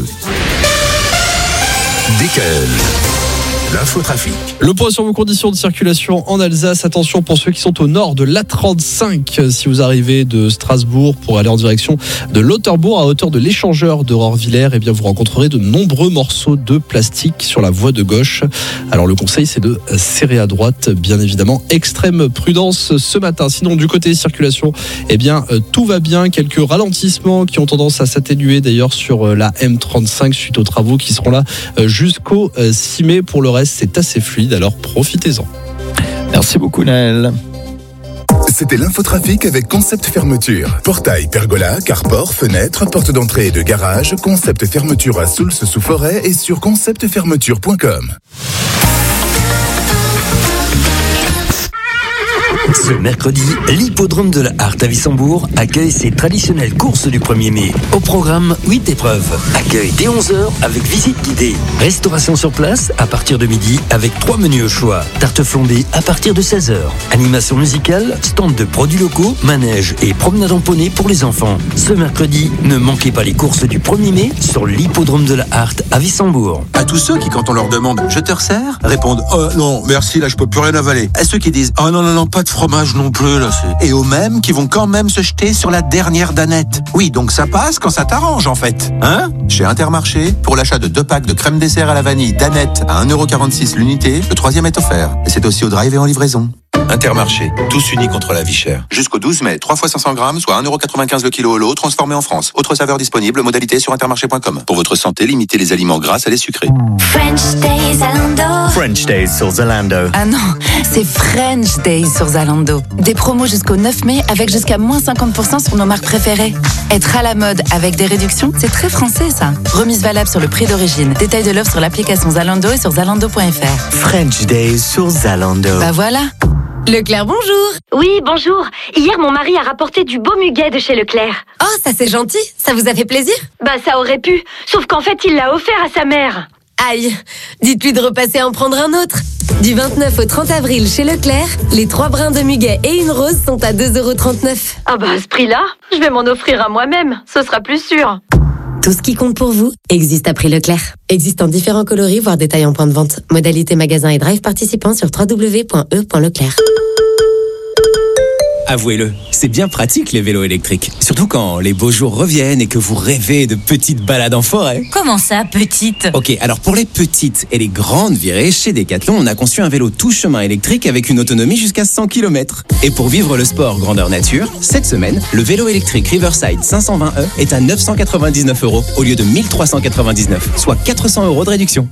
DKL, l'infotrafic. Le point sur vos conditions de circulation en Alsace. Attention pour ceux qui sont au nord de l'A35. Si vous arrivez de Strasbourg pour aller en direction de Lauterbourg à hauteur de l'échangeur de Rohrwiller, eh bien vous rencontrerez de nombreux morceaux de plastique sur la voie de gauche. Alors le conseil, c'est de serrer à droite, bien évidemment. Extrême prudence ce matin. Sinon, du côté circulation, eh bien tout va bien. Quelques ralentissements qui ont tendance à s'atténuer d'ailleurs sur la M35 suite aux travaux qui seront là jusqu'au 6 mai. Pour le reste, c'est assez fluide. Alors profitez-en. Merci beaucoup Naël. C'était l'infotrafic avec Concept Fermeture. Portail, pergola, carport, fenêtre, porte d'entrée et de garage. Concept Fermeture à Soultz-sous-Forêt et sur conceptfermeture.com. Ce mercredi, l'hippodrome de la Hart à Wissembourg accueille ses traditionnelles courses du 1er mai. Au programme, 8 épreuves. Accueil dès 11h avec visite guidée. Restauration sur place à partir de midi avec 3 menus au choix. Tarte flambée à partir de 16h. Animation musicale, stand de produits locaux, manège et promenade en poney pour les enfants. Ce mercredi, ne manquez pas les courses du 1er mai sur l'hippodrome de la Hart à Wissembourg. À tous ceux qui, quand on leur demande « Je te resserre ?» répondent « Oh non, merci, là je peux plus rien avaler ». À ceux qui disent « Oh non, pas de fromage non plus là ». Et aux mêmes qui vont quand même se jeter sur la dernière danette. Oui, donc ça passe quand ça t'arrange en fait. Hein ? Chez Intermarché, pour l'achat de 2 packs de crème dessert à la vanille danette à 1,46€ l'unité, le 3e est offert. Et c'est aussi au drive et en livraison. Intermarché, tous unis contre la vie chère. Jusqu'au 12 mai, 3 fois 500 grammes, soit 1,95€ le kilo au lot, transformé en France. Autre saveur disponible, modalité sur intermarché.com. Pour votre santé, limitez les aliments gras à les sucrés. French Days Zalando. French Days sur Zalando. Ah non, c'est French Days sur Zalando. Des promos jusqu'au 9 mai avec jusqu'à moins 50% sur nos marques préférées. Être à la mode avec des réductions, c'est très français ça. Remise valable sur le prix d'origine. Détail de l'offre sur l'application Zalando et sur zalando.fr. French Days sur Zalando. Bah voilà. Leclerc, bonjour. Oui, bonjour. Hier, mon mari a rapporté du beau muguet de chez Leclerc. Oh, ça c'est gentil. Ça vous a fait plaisir? Bah, ça aurait pu. Sauf qu'en fait, il l'a offert à sa mère. Aïe. Dites-lui de repasser en prendre un autre. Du 29 au 30 avril chez Leclerc, les 3 brins de muguet et une rose sont à 2,39€. Ah bah, à ce prix-là, je vais m'en offrir à moi-même. Ce sera plus sûr. Tout ce qui compte pour vous existe à prix Leclerc. Existe en différents coloris, voire détails en point de vente. Modalité magasin et drive participants sur www.e.leclerc. Avouez-le, c'est bien pratique les vélos électriques. Surtout quand les beaux jours reviennent et que vous rêvez de petites balades en forêt. Comment ça, petite? Ok, alors pour les petites et les grandes virées, chez Decathlon, on a conçu un vélo tout chemin électrique avec une autonomie jusqu'à 100 km. Et pour vivre le sport grandeur nature, cette semaine, le vélo électrique Riverside 520e est à 999€ au lieu de 1399, soit 400€ de réduction.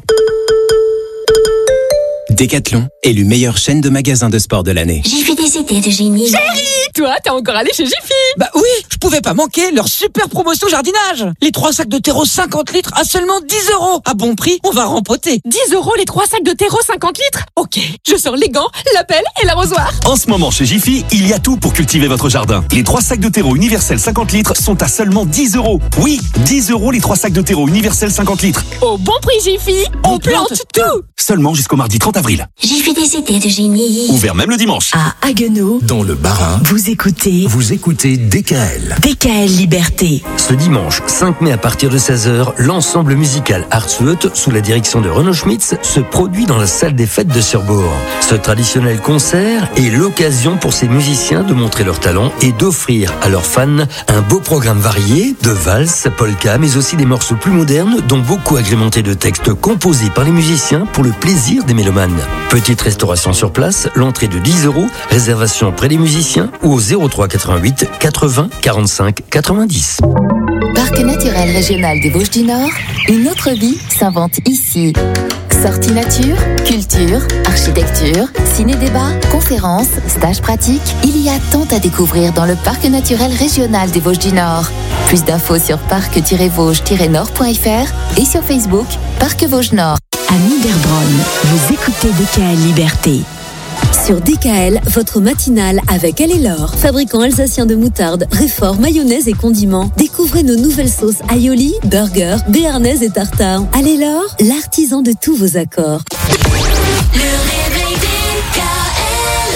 Decathlon, élu meilleure chaîne de magasins de sport de l'année. J'ai fait des idées de génie. Chérie, toi, t'es encore allé chez Jiffy? Bah oui, je pouvais pas manquer leur super promotion jardinage. Les 3 sacs de terreau 50 litres à seulement 10€. À bon prix, on va rempoter. 10€ les 3 sacs de terreau 50 litres? Ok, je sors les gants, la pelle et l'arrosoir. En ce moment, chez Jiffy, il y a tout pour cultiver votre jardin. Les 3 sacs de terreau universel 50 litres sont à seulement 10€. Oui, 10€ les 3 sacs de terreau universel 50 litres. Au bon prix Jiffy, on plante tout. Seulement jusqu'au mardi 30 avril. J'ai fait des idées de génie. Ouvert même le dimanche. À Haguenau, Dans le Bas-Rhin, vous écoutez DKL. DKL Liberté. Ce dimanche 5 mai à partir de 16h, l'ensemble musical Artsweut, sous la direction de Renaud Schmitz, se produit dans la salle des fêtes de Surbourg. Ce traditionnel concert est l'occasion pour ces musiciens de montrer leur talent et d'offrir à leurs fans un beau programme varié de valses, polka, mais aussi des morceaux plus modernes, dont beaucoup agrémentés de textes composés par les musiciens pour le plaisir des mélomanes. Petite restauration sur place, l'entrée de 10 €, réservation auprès des musiciens ou au 03 88 80 45 90. Parc naturel régional des Vosges du Nord, une autre vie s'invente ici. Sorties nature, culture, architecture, ciné-débat, conférences, stages pratiques, il y a tant à découvrir dans le Parc naturel régional des Vosges du Nord. Plus d'infos sur parc-vosges-nord.fr et sur Facebook, Parc Vosges Nord. À Niederbronn, vous écoutez DKL Liberté. Sur DKL, votre matinale avec Alélor, fabricant alsacien de moutarde, réfort, mayonnaise et condiments. Découvrez nos nouvelles sauces aioli, burger, béarnaise et tartare. Alélor, l'artisan de tous vos accords. Le réveil DKL.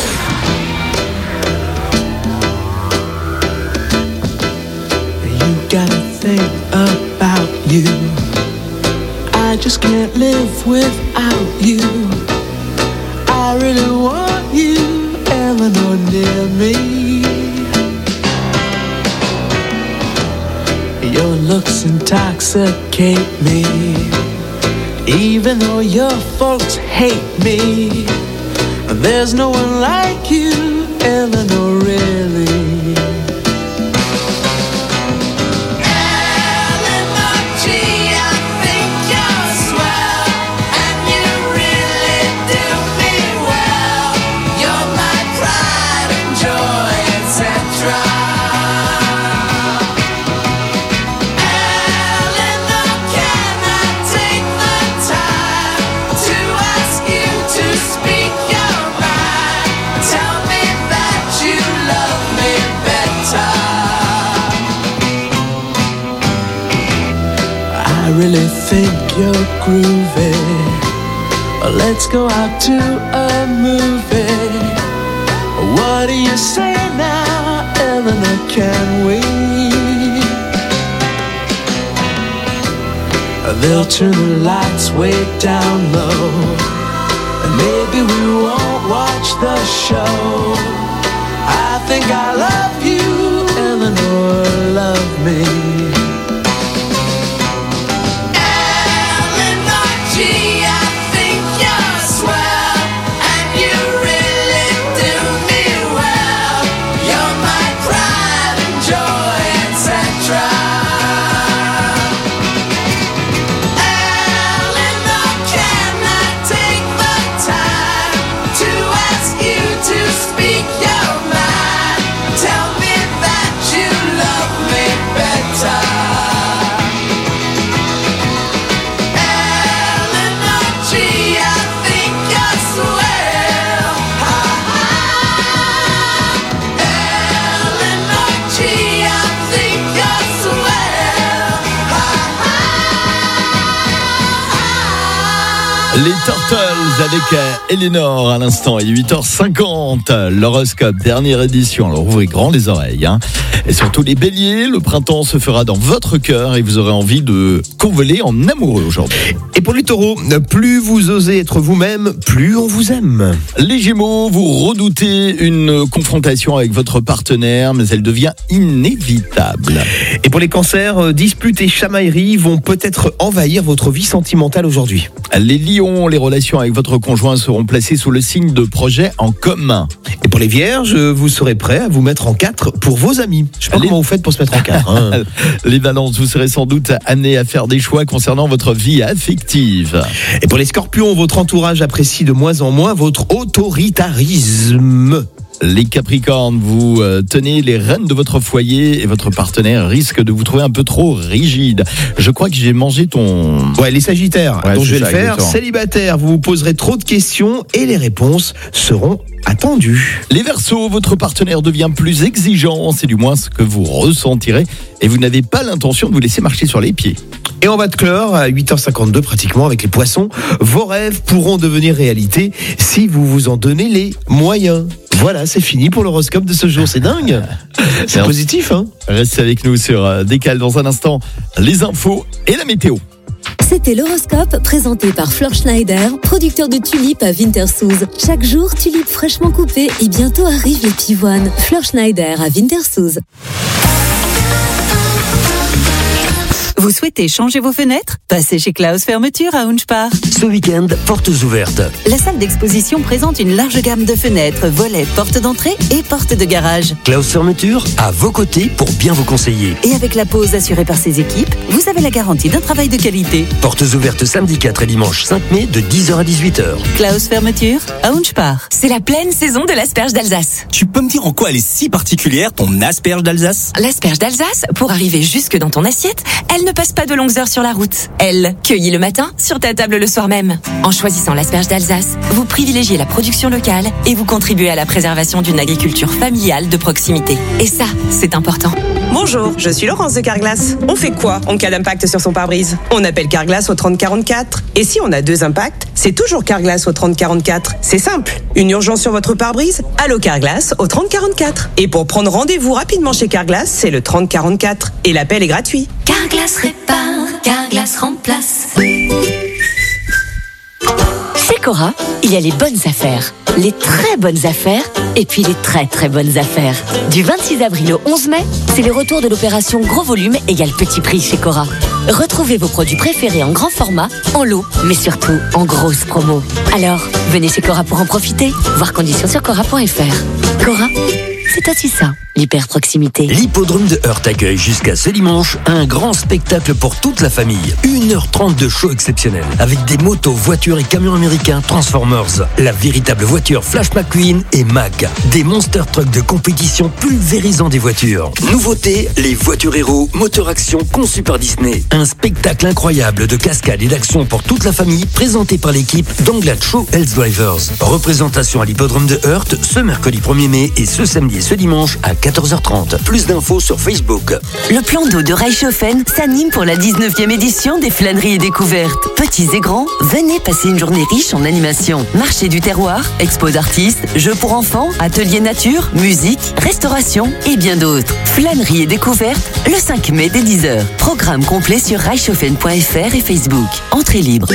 You gotta think about you. I just can't live without you. I really want you, Eleanor, near me. Your looks intoxicate me, even though your folks hate me. There's no one like you, Eleanor, really. I really think you're groovy. Let's go out to a movie. What do you say now, Eleanor, can we? They'll turn the lights way down low, and maybe we won't watch the show. I think I love you, Eleanor, love me. Les Turtles avec Eleanor à l'instant, il est 8h50, l'horoscope, dernière édition, alors ouvrez grand les oreilles. Et surtout les béliers, le printemps se fera dans votre cœur et vous aurez envie de convoler en amoureux aujourd'hui. Et pour les taureaux, plus vous osez être vous-même, plus on vous aime. Les gémeaux, vous redoutez une confrontation avec votre partenaire, mais elle devient inévitable. Et pour les cancers, disputes et chamailleries vont peut-être envahir votre vie sentimentale aujourd'hui. Les lions, les relations avec votre conjoint seront placées sous le signe de projets en commun. Et pour les vierges, vous serez prêts à vous mettre en quatre pour vos amis. Je sais pas comment vous faites pour se mettre en quatre. Les balances, vous serez sans doute amenés à faire des choix concernant votre vie affective. Et pour les scorpions, votre entourage apprécie de moins en moins votre autoritarisme. Les Capricornes, vous tenez les rênes de votre foyer et votre partenaire risque de vous trouver un peu trop rigide. Je crois que j'ai mangé ton... Ouais, les Sagittaires, donc je vais le faire. Exactement. Célibataire, vous vous poserez trop de questions et les réponses seront attendues. Les Verseaux, votre partenaire devient plus exigeant, c'est du moins ce que vous ressentirez et vous n'avez pas l'intention de vous laisser marcher sur les pieds. Et on va de clore à 8h52 pratiquement avec les poissons. Vos rêves pourront devenir réalité si vous vous en donnez les moyens. Voilà, c'est fini pour l'horoscope de ce jour. C'est dingue. C'est positif, hein. Restez avec nous sur DKL dans un instant. Les infos et la météo. C'était l'horoscope présenté par Fleur Schneider, producteur de tulipes à Wintersoos. Chaque jour, tulipes fraîchement coupées et bientôt arrivent les pivoines. Fleur Schneider à Wintersoos. Vous souhaitez changer vos fenêtres? Passez chez Klaus Fermeture à Unspar. Ce week-end, portes ouvertes. La salle d'exposition présente une large gamme de fenêtres, volets, portes d'entrée et portes de garage. Klaus Fermeture, à vos côtés pour bien vous conseiller. Et avec la pause assurée par ses équipes, vous avez la garantie d'un travail de qualité. Portes ouvertes samedi 4 et dimanche 5 mai de 10h à 18h. Klaus Fermeture à Unspar. C'est la pleine saison de l'asperge d'Alsace. Tu peux me dire en quoi elle est si particulière, ton asperge d'Alsace? L'asperge d'Alsace, pour arriver jusque dans ton assiette, elle ne passe pas de longues heures sur la route. Elle, cueillie le matin, sur ta table le soir même. En choisissant l'asperge d'Alsace, vous privilégiez la production locale et vous contribuez à la préservation d'une agriculture familiale de proximité. Et ça, c'est important. Bonjour, je suis Laurence de Carglass. On fait quoi en cas d'impact sur son pare-brise? On appelle Carglass au 3044. Et si on a 2 impacts, c'est toujours Carglass au 3044. C'est simple. Une urgence sur votre pare-brise? Allô Carglass au 3044. Et pour prendre rendez-vous rapidement chez Carglass, c'est le 3044. Et l'appel est gratuit. Carglass répare, Carglass remplace. Chez Cora, il y a les bonnes affaires, les très bonnes affaires et puis les très très bonnes affaires. Du 26 avril au 11 mai, c'est le retour de l'opération Gros Volume égale Petit Prix chez Cora. Retrouvez vos produits préférés en grand format, en lot, mais surtout en grosse promo. Alors, venez chez Cora pour en profiter. Voir conditions sur cora.fr. Cora, c'est aussi ça, l'hyper-proximité. L'hippodrome de Heurt accueille jusqu'à ce dimanche un grand spectacle pour toute la famille. 1h30 de show exceptionnel avec des motos, voitures et camions américains Transformers, la véritable voiture Flash McQueen et Mac, des monster trucks de compétition pulvérisant des voitures. Nouveauté, les voitures héros, moteur action conçus par Disney. Un spectacle incroyable de cascades et d'action pour toute la famille présenté par l'équipe d'Anglat Show Health Drivers. Représentation à l'hippodrome de Heurt ce mercredi 1er mai et ce samedi et ce dimanche à 14h30. Plus d'infos sur Facebook. Le plan d'eau de Reichshofen s'anime pour la 19e édition des flâneries et découvertes. Petits et grands, venez passer une journée riche en animation. Marché du terroir, expo d'artistes, jeux pour enfants, ateliers nature, musique, restauration et bien d'autres. Flâneries et découvertes le 5 mai dès 10h. Programme complet sur reichshofen.fr et Facebook. Entrée libre.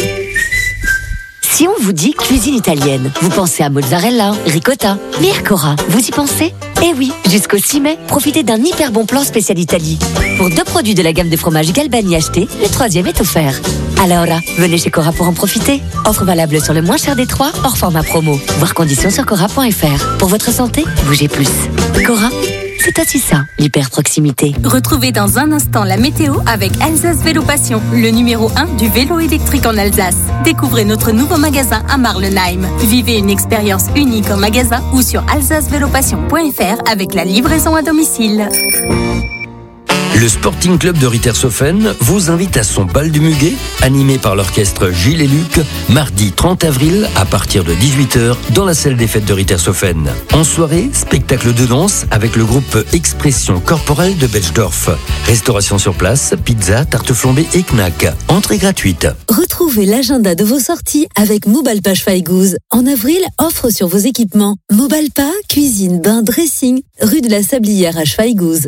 Si on vous dit cuisine italienne, vous pensez à mozzarella, ricotta. Mais Cora, vous y pensez? Eh oui, jusqu'au 6 mai, profitez d'un hyper bon plan spécial Italie. Pour 2 produits de la gamme de fromage Galbani achetés, le 3e est offert. Alors, venez chez Cora pour en profiter. Offre valable sur le moins cher des 3, hors format promo. Voir conditions sur cora.fr. Pour votre santé, bougez plus. Cora, c'est aussi ça, l'hyper-proximité. Retrouvez dans un instant la météo avec Alsace Vélo Passion, le numéro 1 du vélo électrique en Alsace. Découvrez notre nouveau magasin à Marlenheim. Vivez une expérience unique en magasin ou sur alsacevélopassion.fr avec la livraison à domicile. Le Sporting Club de Rittershofen vous invite à son bal du Muguet, animé par l'orchestre Gilles et Luc, mardi 30 avril à partir de 18h dans la salle des fêtes de Rittershofen. En soirée, spectacle de danse avec le groupe Expression Corporelle de Bechdorf. Restauration sur place, pizza, tarte flambée et knack. Entrée gratuite. Retrouvez l'agenda de vos sorties avec Mobalpa Schweighouse. En avril, offre sur vos équipements. Mobalpa, cuisine, bain, dressing, rue de la Sablière à Schweighouse.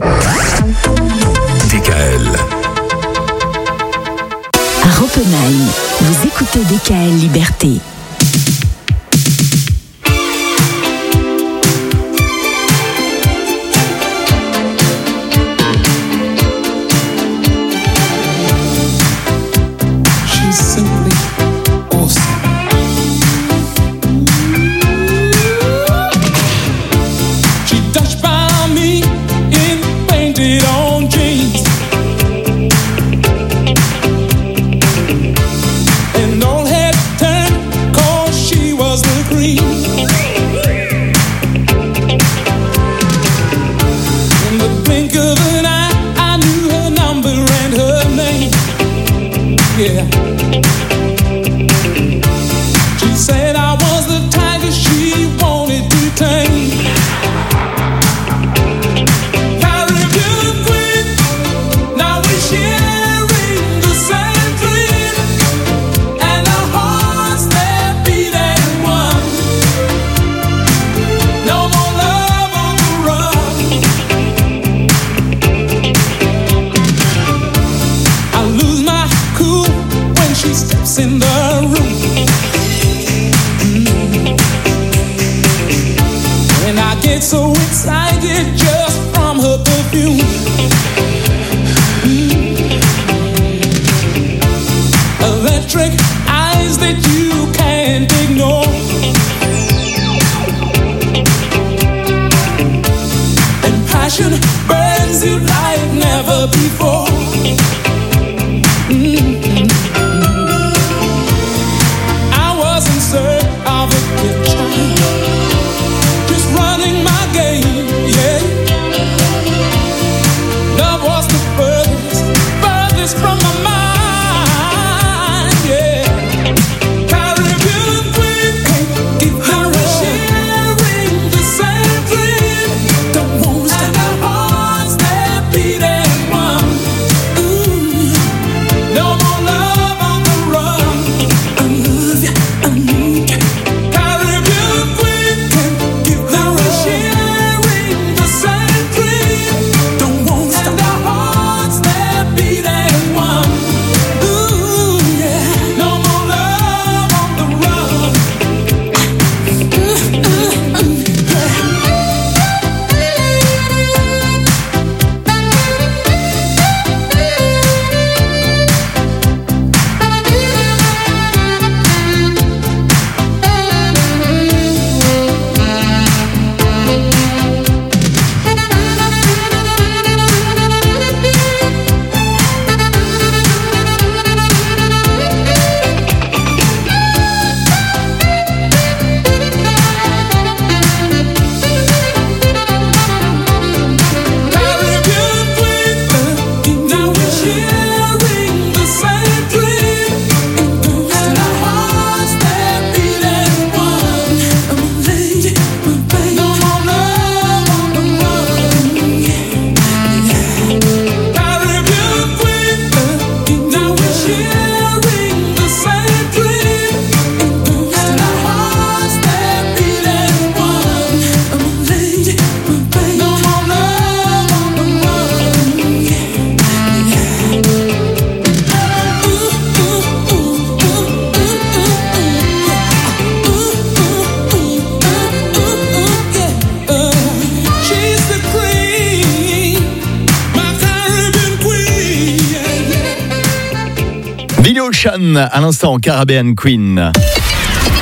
DKL. À Oppenheim, vous écoutez DKL Liberté. She's simply awesome. She touched by me in painted on jeans. And all head turned get so excited just from her perfume. Electric eyes that you can't ignore. And passion burns you like never before. I was in search of a picture, just running my game, yeah. Love was the furthest from my mind, yeah. Caribbean queen, give her a sharing the same dream. Don't want to and our hearts that beat and one. No more love on the run. I love you, I need you. Caribbean queen, give her a sharing the same dream. Don't want to and our hearts that beat and one. Ooh, yeah. No more love on the run. Now we're sharing the same dream. And our hearts that beat as one. Lady, baby, no more love on the run. Caribbean queen, now we're sharing the same dream. And our hearts that beat as one. Lady, baby, no more love on the run. She's the queen, my Caribbean queen. Billy Ocean, à l'instant, Caribbean Queen.